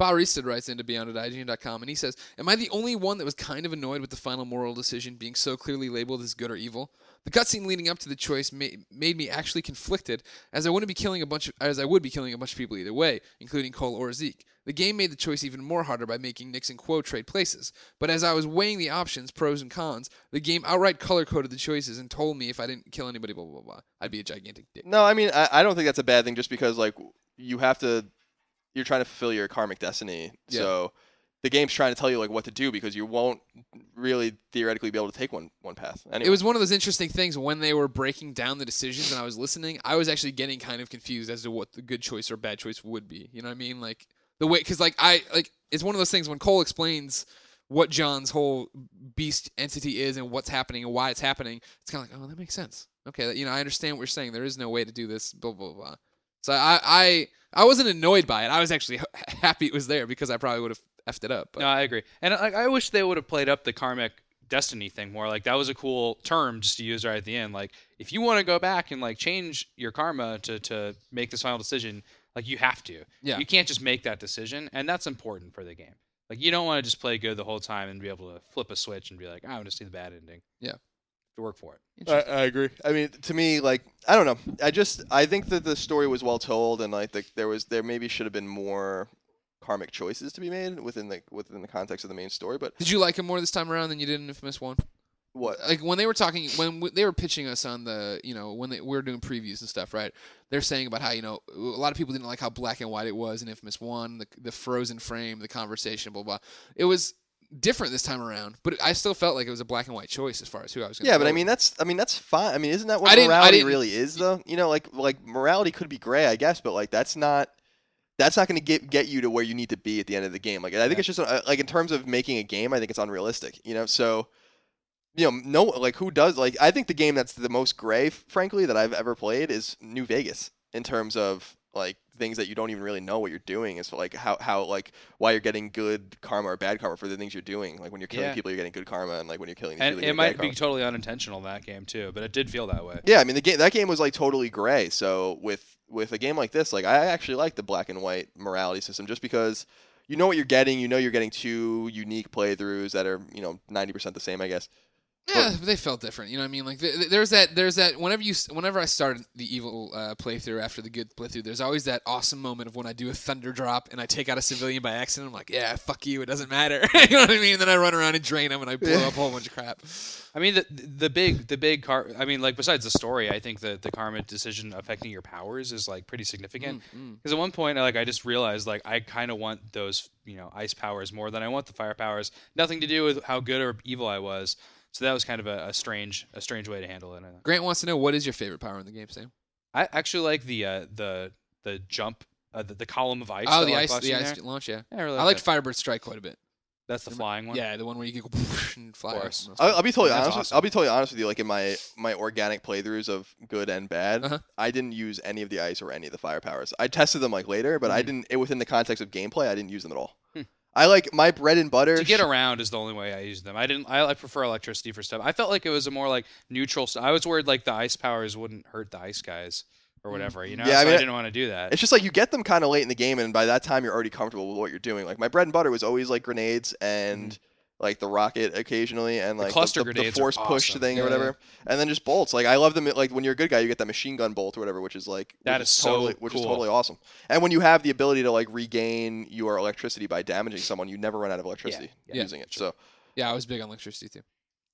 Barista writes into beyond at I G N dot com, and he says, "Am I the only one that was kind of annoyed with the final moral decision being so clearly labeled as good or evil? The cutscene leading up to the choice ma- made me actually conflicted, as I wouldn't be killing a bunch of, as I would be killing a bunch of people either way, including Cole or Zeke. The game made the choice even more harder by making Nyx and Quo trade places. But as I was weighing the options, pros and cons, the game outright color-coded the choices and told me if I didn't kill anybody, blah, blah, blah, blah, I'd be a gigantic dick." No, I mean, I, I don't think that's a bad thing just because, like, you have to, you're trying to fulfill your karmic destiny. Yeah. So the game's trying to tell you, like, what to do because you won't really theoretically be able to take one, one path. Anyway. It was one of those interesting things when they were breaking down the decisions and I was listening, I was actually getting kind of confused as to what the good choice or bad choice would be. You know what I mean? Like, the way, because, like, I, like, it's one of those things when Cole explains what John's whole beast entity is and what's happening and why it's happening, it's kind of like, oh, that makes sense. Okay, you know, I understand what you're saying. There is no way to do this, blah, blah, blah. So I, I, I wasn't annoyed by it. I was actually happy it was there because I probably would have effed it up. But. No, I agree. And I, I wish they would have played up the karmic destiny thing more. Like, that was a cool term just to use right at the end. Like, if you want to go back and, like, change your karma to, to make this final decision, like, you have to. Yeah. You can't just make that decision, and that's important for the game. Like, you don't want to just play good the whole time and be able to flip a switch and be like, I want to see the bad ending. Yeah. To work for it. I, I agree. I mean, to me, like, I don't know. I just, I think that the story was well told, and like, the, there was, there maybe should have been more karmic choices to be made within the within the context of the main story. But did you like it more this time around than you did in Infamous One? What? Like when they were talking, when w- they were pitching us on the, you know, when they, we were doing previews and stuff, right? They're saying about how, you know, a lot of people didn't like how black and white it was in Infamous One, the the frozen frame, the conversation, blah blah. It was different this time around, but I still felt like it was a black and white choice as far as who I was going to Yeah, but I mean that's I mean that's fine. I mean, isn't that what I didn't- I morality didn't- really is though? You know, like like morality could be gray, I guess, but like that's not that's not going to get get you to where you need to be at the end of the game. Like I think it's just uh, like in terms of making a game, I think it's unrealistic, you know? So you know, no like who does like I think the game that's the most gray frankly that I've ever played is New Vegas in terms of like things that you don't even really know what you're doing is like how, how like why you're getting good karma or bad karma for the things you're doing. Like when you're killing Yeah. people, you're getting good karma, and like when you're killing these And people, it you're might getting bad be karma. totally unintentional in that game too, but it did feel that way. Yeah, I mean the game that game was like totally gray. So with with a game like this, like I actually like the black and white morality system just because you know what you're getting. You know you're getting two unique playthroughs that are you know ninety percent the same, I guess. Yeah, but they felt different. You know what I mean? Like th- th- there's that, there's that. Whenever you, s- whenever I started the evil uh, playthrough after the good playthrough, there's always that awesome moment of when I do a thunder drop and I take out a civilian by accident. I'm like, yeah, fuck you, it doesn't matter. You know what I mean? And then I run around and drain them and I blow up a whole bunch of crap. I mean, the the big the big car. I mean, like besides the story, I think the the karma decision affecting your powers is like pretty significant. Because at one point, like I just realized, like I kind of want those you know ice powers more than I want the fire powers. Nothing to do with how good or evil I was. So that was kind of a, a strange a strange way to handle it. I think. Grant wants to know, what is your favorite power in the game, Sam? I actually like the uh, the the jump, uh, the, the column of ice. Oh, that, the like, ice, busts the in ice there. launch. Yeah, Yeah, I really I like liked that. Firebird Strike quite a bit. That's the flying one. Yeah, the one where you can go and fly. Of course. I'll, I'll be totally That's honest. awesome. With, I'll be totally honest with you. Like in my my organic playthroughs of good and bad, Uh-huh. I didn't use any of the ice or any of the fire powers. I tested them like later, but I didn't. It, within the context of gameplay, I didn't use them at all. Hmm. I like my bread and butter. To get sh- around is the only way I use them. I didn't. I, I prefer electricity for stuff. I felt like it was a more like neutral. St- I was worried like the ice powers wouldn't hurt the ice guys or whatever. You know. Yeah, I so mean, I didn't want to do that. It's just like you get them kind of late in the game, and by that time you're already comfortable with what you're doing. Like my bread and butter was always like grenades and like the rocket occasionally, and like cluster the, the, grenades force are push awesome. thing Yeah, or whatever, and then just bolts. Like I love them. Like when you're a good guy, you get that machine gun bolt or whatever, which is like That which is so totally, which is cool. totally awesome. And when you have the ability to like regain your electricity by damaging someone, you never run out of electricity Yeah. using it. So Yeah, I was big on electricity too.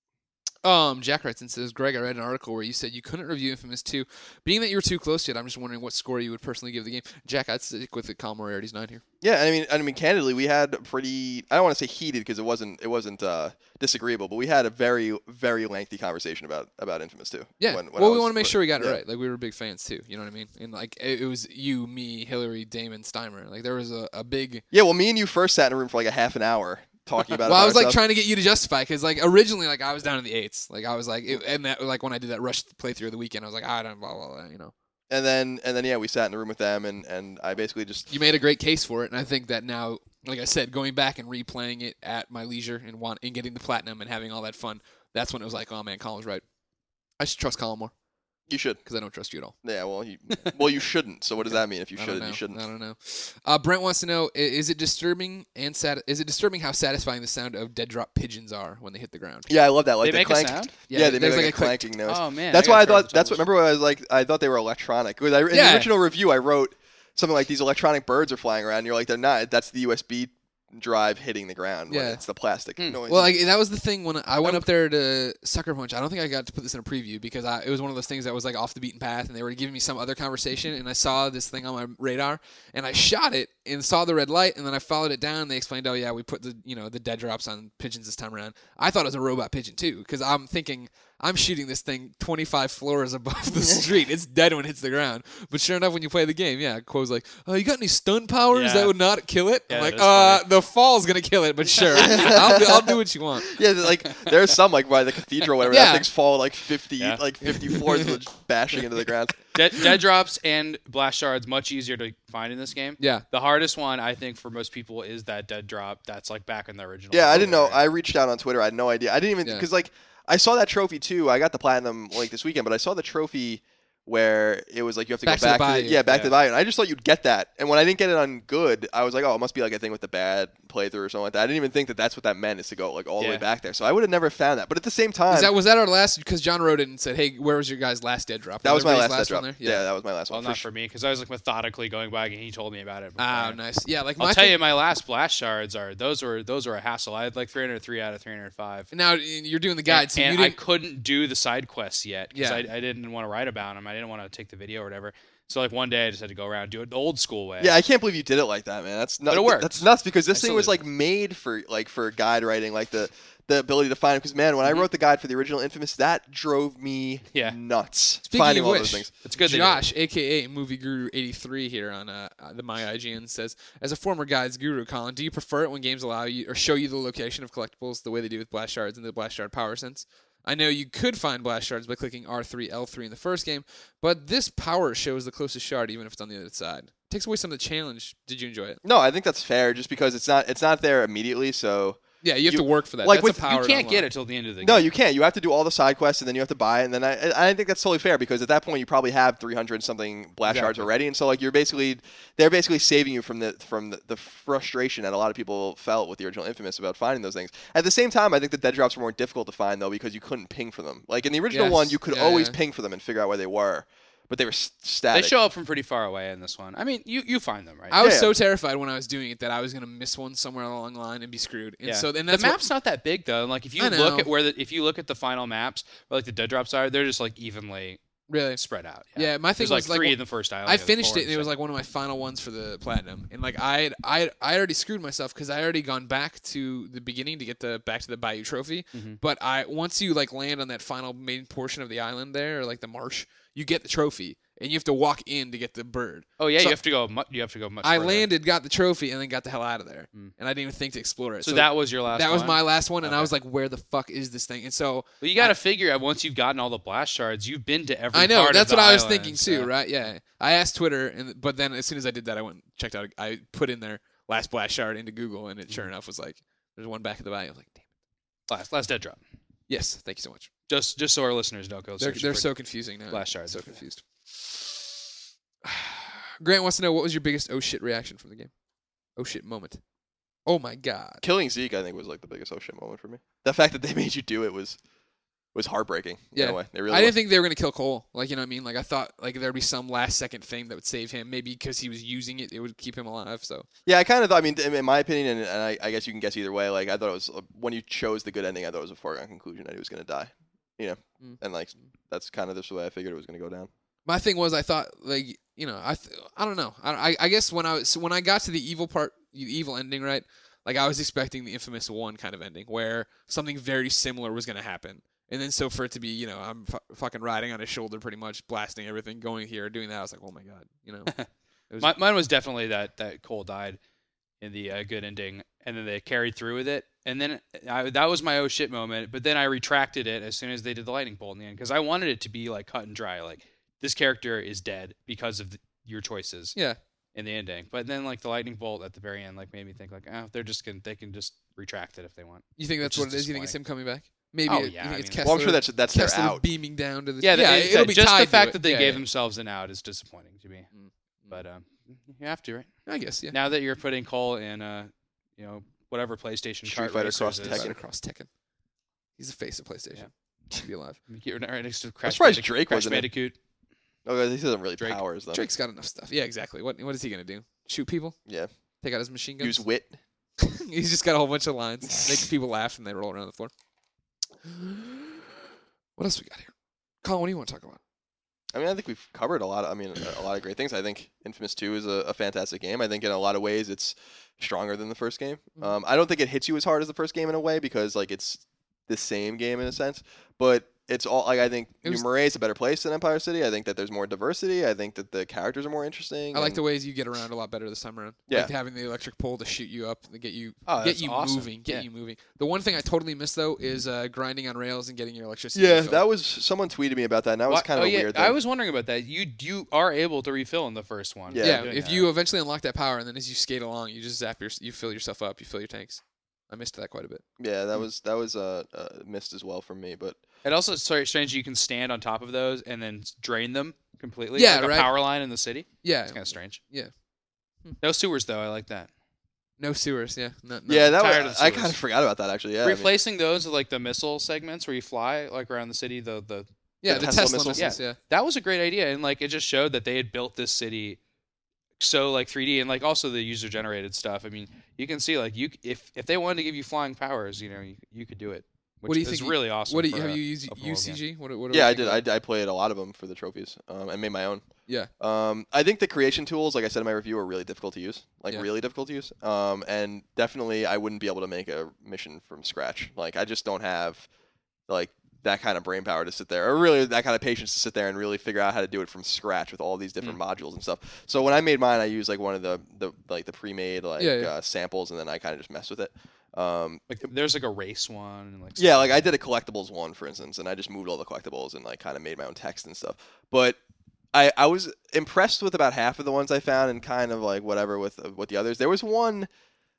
Um, Jack writes and says, Greg, I read an article where you said you couldn't review Infamous two. Being that you were too close to it, I'm just wondering what score you would personally give the game. Jack, I'd stick with the Colmar Rarities nine here. yeah, I mean, I mean, candidly, we had a pretty. I don't want to say heated because it wasn't. It wasn't uh, disagreeable, but we had a very, very lengthy conversation about about Infamous two. Yeah. when- when well, I we was- want to make sure we got it yeah. right. Like, we were big fans too. You know what I mean? And like, it, it was you, me, Hillary, Damon, Steimer. Like, there was a, a big. Yeah, well, me and you first sat in a room for like a half an hour talking about. it Well, by I was like ourselves. trying to get you to justify because like originally like I was down in the eights. Like I was like, it, and that like when I did that rush playthrough of the weekend, I was like, I don't blah blah blah. You know. And then and then yeah, we sat in the room with them, and, and I basically just You made a great case for it, and I think that now, like I said, going back and replaying it at my leisure and want and getting the platinum and having all that fun, that's when it was like, oh man, Colin was right. I should trust Colin more. You should. because I don't trust you at all. Yeah, well, you, well, you shouldn't. So what does that mean? If you I should, don't know. you shouldn't. I don't know. Uh, Brent wants to know: i- Is it disturbing and sat- Is it disturbing how satisfying the sound of dead drop pigeons are when they hit the ground? Yeah, I love that. Like They the make a clank. sound? Yeah, Yeah, they make there's like, like a a click. clanking noise. Oh man, That's I why I gotta try thought. the That's what. totals. Remember, when I was like, I thought they were electronic. Because I, in Yeah. the original review, I wrote something like these electronic birds are flying around. And you're like, they're not. That's the U S B drive hitting the ground. when Yeah. it's the plastic Hmm. noise. Well, like, that was the thing when I went up there to Sucker Punch. I don't think I got to put this in a preview because I, it was one of those things that was like off the beaten path, and they were giving me some other conversation, and I saw this thing on my radar, and I shot it and saw the red light, and then I followed it down. And they explained, oh yeah, we put the you know the dead drops on pigeons this time around. I thought it was a robot pigeon too, because I'm thinking I'm shooting this thing twenty-five floors above the street. It's dead when it hits the ground. But sure enough, when you play the game, yeah, Quo's like, oh, you got any stun powers Yeah. that would not kill it? Yeah, I'm like, that is uh, funny. the fall's gonna kill it, but sure, I'll, do, I'll do what you want. yeah, like there's some like by the cathedral, or whatever. Yeah. That thing's fall like fifty, Yeah. like fifty floors, and just bashing into the ground. Dead, dead drops and blast shards much easier to find in this game. Yeah. The hardest one I think for most people is that dead drop that's like back in the original. Yeah, I didn't know. Right? I reached out on Twitter. I had no idea. I didn't even Yeah. because like I saw that trophy too. I got the platinum like this weekend, but I saw the trophy where it was like you have to Back to go the back to the, bayou. yeah back Yeah. to the bayou. And I just thought you'd get that. And when I didn't get it on good, I was like, oh, it must be like a thing with the bad playthrough or something like that. I didn't even think that that's what that meant is to go like all the way Yeah. back there. So I would have never found that. But at the same time, Is that was that our last? Because John wrote it and said, "Hey, where was your guys' last dead drop?" that was my last, everybody's dead drop. one there? Yeah. that was my last Well, one. not for for me because I was like methodically going back and he told me about it. Oh, beforehand. nice. Yeah, like I'll my tell thing, you, my last blast shards are those were those were a hassle. I had like three hundred three out of three hundred five. Now you're doing the guide, and, so and you I didn't. couldn't do the side quests yet because Yeah. I, I didn't want to write about them. I didn't want to take the video or whatever. So like one day I just had to go around and do it the old school way. Yeah, I can't believe you did it like that, man. That's nuts. it worked. That's nuts because this I thing still was did. like made for like for guide writing, like the the ability to find. Because man, when Mm-hmm. I wrote the guide for the original Infamous, that drove me Yeah. nuts. Speaking finding of all which, those things. It's good. they did it. Josh, aka Movie Guru eighty-three, here on uh, uh, the My I G N says, as a former guides guru, Colin, do you prefer it when games allow you or show you the location of collectibles the way they do with blast shards and the blast shard power sense? I know you could find blast shards by clicking R three, L three in the first game, but this power shows the closest shard even if it's on the other side. Takes away some of the challenge. Did you enjoy it? No, I think that's fair. Just because it's not it's not there immediately, so Yeah, you have You- to work for that. like That's with- a power You to can't get unlock. it till the end of the no, game. you can't. You have to do all the side quests and then you have to buy it. And then I I think that's totally fair because at that point you probably have three hundred something blast shards Exactly. already, and so like you're basically they're basically saving you from the from the, the frustration that a lot of people felt with the original Infamous about finding those things. At the same time, I think the dead drops were more difficult to find though because you couldn't ping for them. Like in the original Yes. one, you could Yeah, always yeah. ping for them and figure out where they were, but they were s- They static. show up from pretty far away in this one. I mean, you you find them right. I was Yeah. so terrified when I was doing it that I was gonna miss one somewhere along the line and be screwed. And yeah. so then the that's what- map's not that big though. And like if you I look know. at where the if you look at the final maps where like the dead drops are, they're just like evenly really. spread out. Yeah, my thing There's like was like three wh- in the first island. I the other finished four it, and it was so- like one of my final ones for the platinum. And like I, I, I already screwed myself because I already gone back to the beginning to get the back to the Bayou Trophy. Mhm. But I once you like land on that final main portion of the island there, or like the marsh, you get the trophy, and you have to walk in to get the bird. Oh yeah, so- you have to go. Mu- you have to go much. I further. landed, got the trophy, and then got the hell out of there. Mm. And I didn't even think to explore it. So, that was your last. that was one? my last one, and I Okay. was like, "Where the fuck is this thing?" And so Well, you got to figure out once you've gotten all the blast shards, you've been to every. I know part that's of what the I was island, thinking so- too, right? Yeah, I asked Twitter, and but then as soon as I did that, I went and checked out. I put in there last blast shard into Google, and it sure enough was like there's one back at the bayou. I was like, damn it. Last, last dead drop. Yes, thank you so much. Just, just so our listeners don't go. They're searching they're for so confusing now. blast shards. So confused. Grant wants to know what was your biggest oh shit reaction from the game? Oh shit moment. Oh my god. Killing Zeke, I think, was like the biggest oh shit moment for me. The fact that they made you do it was was heartbreaking. In Yeah. a way. They really I didn't was. think they were gonna kill Cole. Like you know what I mean? Like I thought like there'd be some last second thing that would save him. Maybe because he was using it, it would keep him alive. So Yeah, I kind of thought. I mean, in in my opinion, and, and I, I guess you can guess either way. Like, I thought it was uh, when you chose the good ending. I thought it was a foregone conclusion that he was going to die. You know, Mm. and like that's kind of just the way I figured it was going to go down. my thing was I thought like you know I th- I don't know I, I I guess when I was when I got to the evil part the evil ending right like I was expecting the Infamous one kind of ending where something very similar was going to happen and then so for it to be you know I'm fu- fucking riding on his shoulder pretty much blasting everything going here doing that I was like oh my god you know it was, My, mine was definitely that that Cole died in the uh, good ending, and then they carried through with it. And then I, that was my oh shit moment. But then I retracted it as soon as they did the lightning bolt in the end because I wanted it to be like cut and dry. Like this character is dead because of the, your choices yeah in the ending. But then like the lightning bolt at the very end like made me think like oh they're just gonna they can just retract it if they want. you think that's which what is it is you think it's him coming back Maybe Oh, it, yeah, you think I it's mean- Kessler. Well, I'm sure that's that's their Kessler out. beaming down to the Yeah, yeah. they- It'll be just tied the to fact it. that they yeah, gave yeah. themselves an out is disappointing to me. Mm. But um, you have to, right? I guess yeah. Now that you're putting Cole in, uh, you know, whatever PlayStation Street kart Fighter racers Cross is. Tekken. Right across Tekken. He's the face of PlayStation. To be alive. You're right next to Crash surprised Bandic- Drake Crash wasn't in. Bandicoot. Oh, he doesn't really Drake. powers though. Drake's got enough stuff. Yeah, exactly. What what is he gonna do? Shoot people? Yeah. Take out his machine guns? Use wit. He's just got a whole bunch of lines, making people laugh, and they roll around the floor. What else we got here? Colin, what do you want to talk about? I mean, I think we've covered a lot. Of, I mean, a, a lot of great things. I think Infamous two is a, a fantastic game. I think in a lot of ways it's stronger than the first game. Mhm. Um, I don't think it hits you as hard as the first game in a way because like it's the same game in a sense, but it's all like I think It New was- Marais is a better place than Empire City. I think that there's more diversity. I think that the characters are more interesting. I like and- the ways you get around a lot better this time around. Yeah. Like having the electric pole to shoot you up, and get you Oh, get that's you awesome. moving, get Yeah. you moving. The one thing I totally miss though is uh, grinding on rails and getting your electricity. Yeah, refilled. that was someone tweeted me about that, and that was Wha- kind oh, of a yeah, weird thing. I was wondering about that. You you are able to refill in the first one. Yeah. yeah. Doing If that. you eventually unlock that power, and then as you skate along, you just zap your, you fill yourself up, you fill your tanks. I missed that quite a bit. Yeah, that was that was uh, uh, missed as well from me, but It also is sort of strange you can stand on top of those and then drain them completely. Yeah, like right. a power line in the city. Yeah, It's kind of strange. Yeah. Hmm. No sewers though. I like that. no sewers. Yeah, no, no. yeah, that tired was of the I sewers. kind of forgot about that actually. Yeah, I mean- Replacing those with like the missile segments where you fly like around the city. The the yeah, the the Tesla Tesla, missiles? missiles. Yeah. that was a great idea, and like it just showed that they had built this city so like three D, and like also the user generated stuff. I mean, you can see like you c- if if they wanted to give you flying powers, you know, you, you could do it. Which What do you is think you- really awesome. What do you, for have a you used open world U C G? What, what do yeah, we I think did. of that? I, I played a lot of them for the trophies. Um, and made my own. Yeah. Um, I think the creation tools, like I said in my review, are really difficult to use. Like Yeah. really difficult to use. Um, and definitely I wouldn't be able to make a mission from scratch. Like I just don't have like that kind of brain power to sit there, or really that kind of patience to sit there and really figure out how to do it from scratch with all these different Mm. modules and stuff. So when I made mine, I used like one of the, the like the pre-made like Yeah, yeah. Uh, samples, and then I kind of just messed with it. Um, Like there's like a race one and like yeah, like I did a collectibles one, for instance, and I just moved all the collectibles and like kind of made my own text and stuff. But I, I was impressed with about half of the ones I found, and kind of like whatever with uh, with the others. There was one,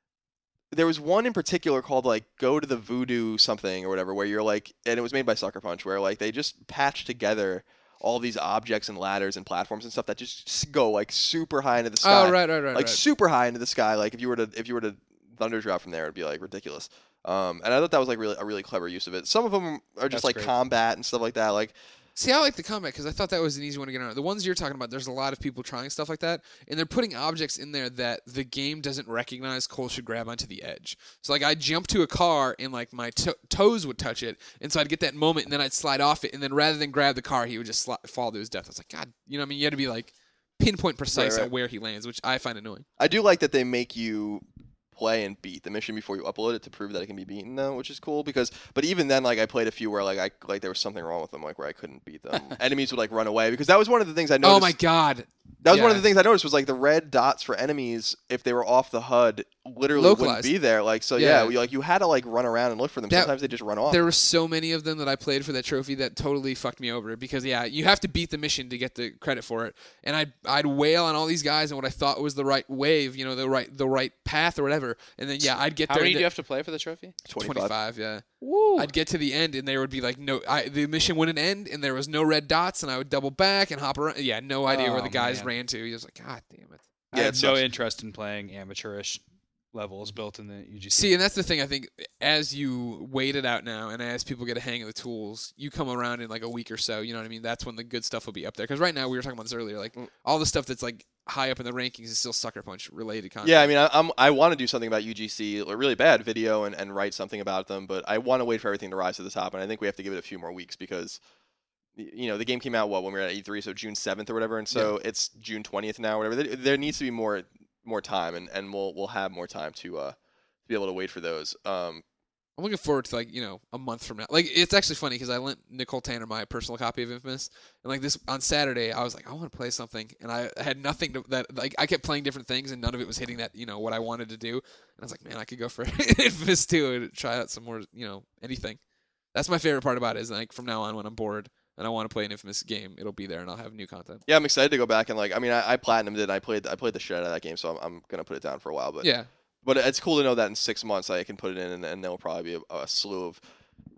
there was one in particular called like "Go to the Voodoo" something or whatever, where you're like, and it was made by Sucker Punch, where like they just patched together all these objects and ladders and platforms and stuff that just s- go like super high into the sky. Oh, right, right, right, like right. super high into the sky. Like if you were to if you were to thunder drop from there, it'd be like ridiculous. Um, and I thought that was like really a really clever use of it. Some of them are just That's like great. combat and stuff like that. Like See, I like the combat because I thought that was an easy one to get around. The ones you're talking about, there's a lot of people trying stuff like that, and they're putting objects in there that the game doesn't recognize Cole should grab onto the edge. So, like, I'd jump to a car, and, like, my to- toes would touch it, and so I'd get that moment, and then I'd slide off it, and then rather than grab the car, he would just sli- fall to his death. I was like, God, you know what I mean? You had to be, like, pinpoint precise Right, right. at where he lands, which I find annoying. I do like that they make you play and beat the mission before you upload it to prove that it can be beaten though, which is cool because but even then like I played a few where like I like there was something wrong with them, like where I couldn't beat them. Enemies would like run away because that was one of the things I noticed. Oh, my God. That was one of Yeah. the things I noticed was like the red dots for enemies if they were off the H U D literally wouldn't Localized. be there. Like so Yeah. yeah, we, like you had to like run around and look for them. That- Sometimes they just run off. There were so many of them that I played for that trophy that totally fucked me over because yeah, you have to beat the mission to get the credit for it. And I'd I'd wail on all these guys and what I thought was the right wave, you know, the right the right path or whatever. And then yeah, I'd get How there. many and do the- you have to play for the trophy? twenty-five. twenty-five, yeah. Woo! I'd get to the end and there would be like no I, the mission wouldn't end and there was no red dots and I would double back and hop around. Yeah, no idea where Oh, the guys man. ran to. He was like, God damn it. I Yeah, have it no sucks. interest in playing amateurish levels built in the U G C. See, and that's the thing. I think as you wait it out now, and as people get a hang of the tools, you come around in like a week or so. You know what I mean? That's when the good stuff will be up there. Because right now we were talking about this earlier. Like Mm. all the stuff that's like high up in the rankings is still Sucker Punch related content. Yeah, I mean, I, I'm I want to do something about U G C, like, really bad video, and, and write something about them, but I want to wait for everything to rise to the top, and I think we have to give it a few more weeks because, y- you know, the game came out what when we were at E three, so June seventh or whatever, and so it's June twentieth now, or whatever. There, there needs to be more more time, and, and we'll we'll have more time to uh to be able to wait for those. Um, I'm looking forward to like you know a month from now. Like it's actually funny because I lent Nicole Tanner my personal copy of Infamous, and like this on Saturday I was like I want to play something, and I had nothing to, that like I kept playing different things, and none of it was hitting that you know what I wanted to do, and I was like man I could go for Infamous two and try out some more you know anything. That's my favorite part about it is like from now on when I'm bored and I want to play an Infamous game, it'll be there and I'll have new content. yeah, I'm excited to go back and like I mean I, I platinumed it, and I played I played the shit out of that game, so I'm I'm gonna put it down for a while, but Yeah. But it's cool to know that in six months I can put it in, and, and there'll probably be a, a slew of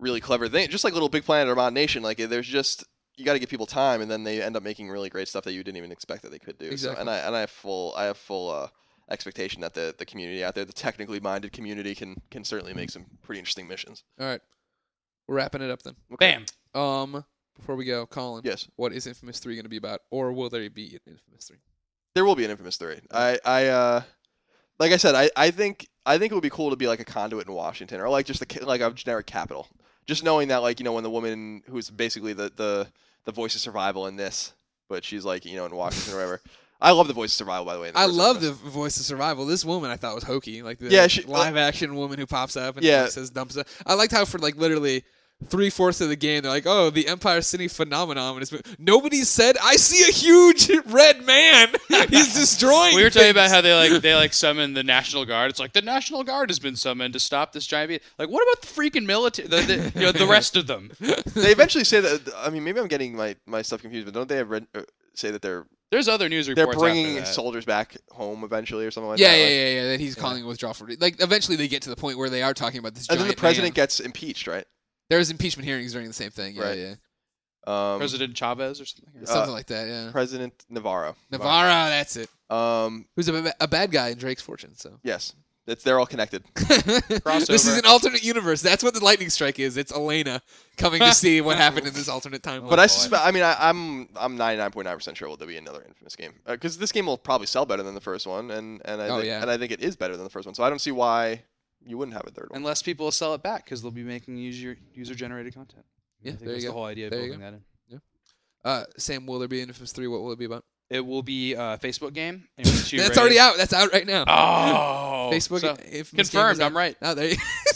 really clever things, just like Little Big Planet or Mod Nation. Like there's just you got to give people time, and then they end up making really great stuff that you didn't even expect that they could do. Exactly. So, and I and I have full I have full uh, expectation that the, the community out there, the technically minded community, can can certainly make some pretty interesting missions. All right. We're wrapping it up then. Bam. Um, before we go, Colin. Yes. What is Infamous three going to be about, or will there be an Infamous three? There will be an Infamous three. I I uh, like I said, I, I think I think it would be cool to be like a conduit in Washington, or like just a, like a generic capital. Just knowing that, like, you know, when the woman who's basically the, the, the voice of survival in this, but she's like, you know, in Washington or whatever. I love the voice of survival, by the way. in the I first love the Infamous. voice of survival. This woman I thought was hokey, like the Yeah, she- live action woman who pops up and Yeah. like, says dumb stuff. I liked how for like literally three fourths of the game they're like, oh, the Empire City phenomenon. And it's, nobody said, I see a huge red man. He's destroying. We were talking about things." how they like they like summon the National Guard. It's like the National Guard has been summoned to stop this giant. Be- like, what about the freaking military? The, the, you know, the rest of them. They eventually say that. I mean, maybe I'm getting my, my stuff confused, but don't they have read, uh, say that they're There's other news they're reports. bringing after that. soldiers back home eventually or something like Yeah, that? yeah, Like- yeah, yeah. That he's calling a withdrawal for like eventually they get to the point where they are talking about this. And then the giant president man. gets impeached, right? There's impeachment hearings during the same thing. Yeah, Right. yeah, Um, President Chavez or something. Uh, something like that. Yeah, President Navarro. Navarro. That's it. Um, Who's a, ba- a bad guy in Drake's Fortune? So yes, it's they're all connected. this is an alternate universe. That's what the lightning strike is. It's Elena coming to see what happened in this alternate timeline. But I suspect. I mean, I, I'm I'm ninety-nine point nine percent sure will there be another Infamous game because this game will probably sell better than the first one, and and I Oh, think, yeah. and I think it is better than the first one. So I don't see why you wouldn't have a third one. Unless people sell it back because they'll be making user user generated content. Yeah, I think there that's you the go. whole idea of There you building that in. uh, Sam, will there be an Infamous three? What will it be about? It will be a Facebook game. Infamous two That's Raid. already out. That's out right now. Oh, Facebook. so, Infamous game confirmed. is out. I'm right. Oh, there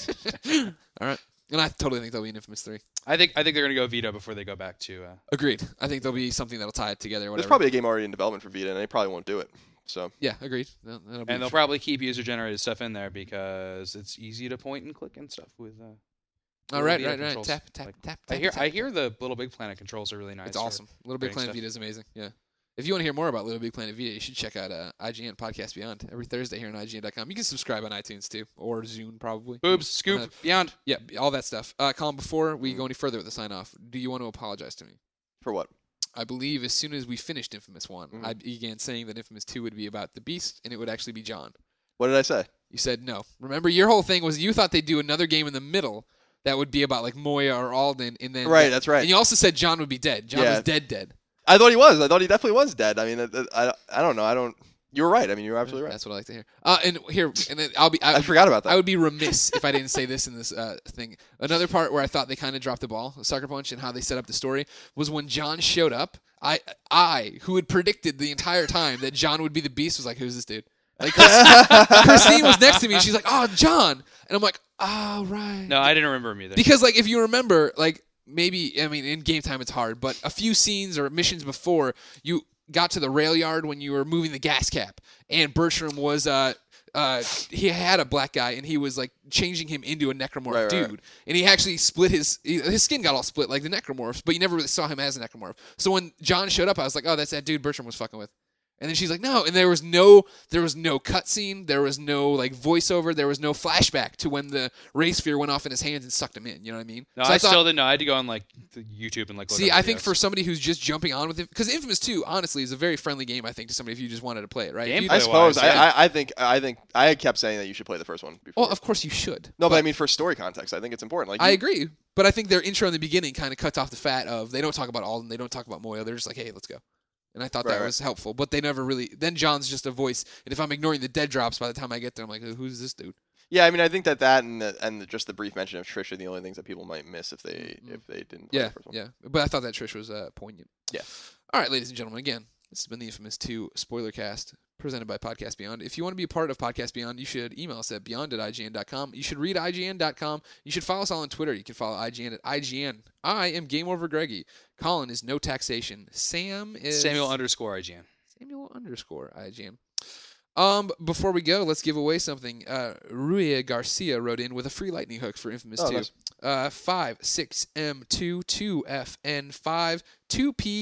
you All right. And I totally think there'll be an Infamous three. I think I think they're gonna go Vita before they go back to. Uh, Agreed. I think there'll be something that'll tie it together. Whatever. There's probably a game already in development for Vita, and they probably won't do it. So Yeah, agreed. That'll- that'll be and they'll probably keep user generated stuff in there because it's easy to point and click and stuff with. Uh, All little right, Vita right, right. controls. Tap, tap, Like, tap, I tap, hear tap, I tap. hear the Little Big Planet controls are really nice. It's for awesome. Little Big creating Planet stuff. Vita is amazing. Yeah. If you want to hear more about Little Big Planet Vita, you should check out uh, I G N Podcast Beyond every Thursday here on I G N dot com. You can subscribe on iTunes too, or Zune probably. Boobs, scoop, Uh, beyond. Yeah, all that stuff. Uh, Colin, before we go any further with the sign off, do you want to apologize to me? for what? I believe as soon as we finished Infamous one, Mhm. I began saying that Infamous two would be about the Beast and it would actually be John. What did I say? You said no. Remember, your whole thing was you thought they'd do another game in the middle that would be about like Moya or Alden, and then Right, that's right. And you also said John would be dead. John Yeah. was dead, dead. I thought he was. I thought he definitely was dead. I mean, I, I, I don't know. I don't. You were right. I mean, you were absolutely right. That's what I like to hear. Uh, and here, and then I'll be. I, I forgot about that. I would be remiss if I didn't say this in this uh, thing. Another part where I thought they kind of dropped the ball, Sucker Punch, and how they set up the story was when John showed up. I, I, who had predicted the entire time that John would be the Beast, was like, "Who's this dude?" Like Christine was next to me, and she's like, "Oh, John," and I'm like, "Oh, right." No, I didn't remember him either. Because like if you remember, like maybe I mean in game time it's hard, but a few scenes or missions before you got to the rail yard when you were moving the gas cap, and Bertram was uh uh he had a black guy and he was like changing him into a necromorph Right, right, dude, right. and he actually split his he- his skin got all split like the necromorphs, but you never really saw him as a necromorph. So when John showed up, I was like, oh, that's that dude Bertram was fucking with. And then she's like, no, and there was no, there was no cutscene, there was no like voiceover, there was no flashback to when the ray sphere went off in his hands and sucked him in. You know what I mean? no, So I, thought- still didn't know. I had to go on like the YouTube and like. look See, up I think videos. for somebody who's just jumping on with it, because Infamous two, honestly, is a very friendly game. I think to somebody if you just wanted to play it, right? If you- Gameplay I suppose. wise, I, yeah. I, I think. I think. I kept saying that you should play the first one before. well, of course you should. no, but I mean, for story context, I think it's important. Like I you- agree, but I think their intro in the beginning kind of cuts off the fat of they don't talk about Alden, they don't talk about Moya. They're just like, hey, let's go. And I thought Right, that right. was helpful, but they never really. Then John's just a voice, and if I'm ignoring the dead drops by the time I get there, I'm like, who's this dude? Yeah, I mean, I think that that and the, and the, just the brief mention of Trish are the only things that people might miss if they Mhm. if they didn't play Yeah, the first one. yeah. But I thought that Trish was uh, poignant. Yeah. All right, ladies and gentlemen, again, this has been the Infamous two Spoiler Cast presented by Podcast Beyond. If you want to be a part of Podcast Beyond, you should email us at beyond at I G N dot com. You should read I G N dot com. You should follow us all on Twitter. You can follow I G N at I G N. I am Game Over Greggy. Colin is No Taxation. Sam is Samuel underscore I G N. Samuel underscore I G N. Um, before we go, let's give away something. Uh, Rui Garcia wrote in with a free lightning hook for Infamous Oh, two. nice. Uh, five six M two two F N five two P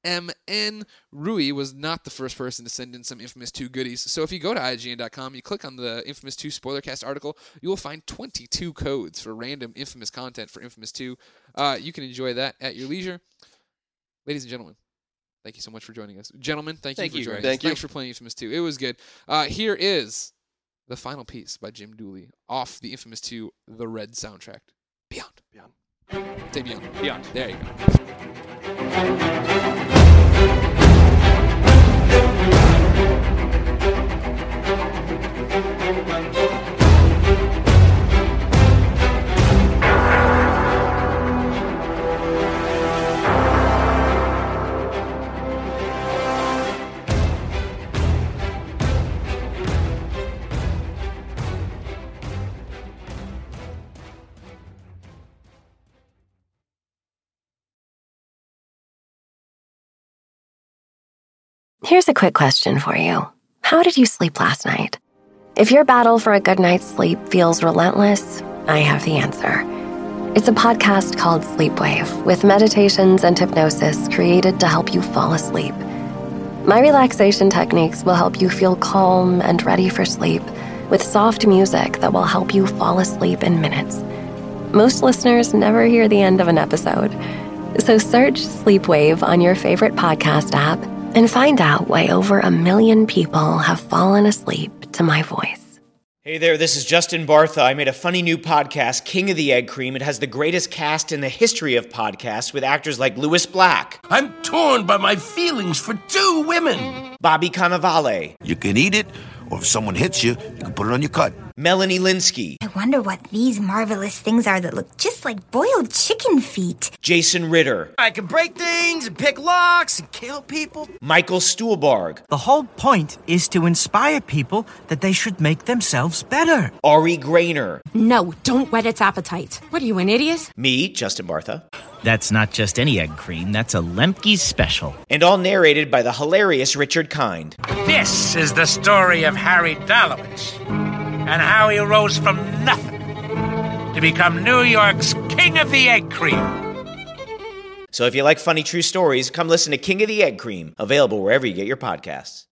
M N. Rui was not the first person to send in some Infamous two goodies. So if you go to I G N dot com, you click on the Infamous two Spoilercast article, you will find twenty-two codes for random Infamous content for Infamous two. Uh, you can enjoy that at your leisure. Ladies and gentlemen, thank you so much for joining us. Gentlemen, thank, Thank you for you, joining Greg. us. Thank you. Thanks for playing Infamous two. It was good. Uh, here is the final piece by Jim Dooley off the Infamous two The Red soundtrack. Beyond. Beyond. Say Beyond. Beyond. There you go. Here's a quick question for you. How did you sleep last night? If your battle for a good night's sleep feels relentless, I have the answer. It's a podcast called Sleepwave, with meditations and hypnosis created to help you fall asleep. My relaxation techniques will help you feel calm and ready for sleep, with soft music that will help you fall asleep in minutes. Most listeners never hear the end of an episode. So search Sleepwave on your favorite podcast app and find out why over a million people have fallen asleep to my voice. Hey there, this is Justin Bartha. I made a funny new podcast, King of the Egg Cream. It has the greatest cast in the history of podcasts with actors like Louis Black, I'm torn by my feelings for two women. Bobby Cannavale, You can eat it, or if someone hits you, you can put it on your cut. Melanie Linsky, I wonder what these marvelous things are that look just like boiled chicken feet. Jason Ritter, I can break things and pick locks and kill people. Michael Stuhlbarg, The whole point is to inspire people that they should make themselves better. Ari Grainer, No, don't whet its appetite. What are you, an idiot? me, Justin Bartha, That's not just any egg cream, that's a Lemke's special. and all narrated by the hilarious Richard Kind. This is the story of Harry Dalowitz and how he rose from nothing to become New York's King of the Egg Cream. So if you like funny true stories, come listen to King of the Egg Cream, available wherever you get your podcasts.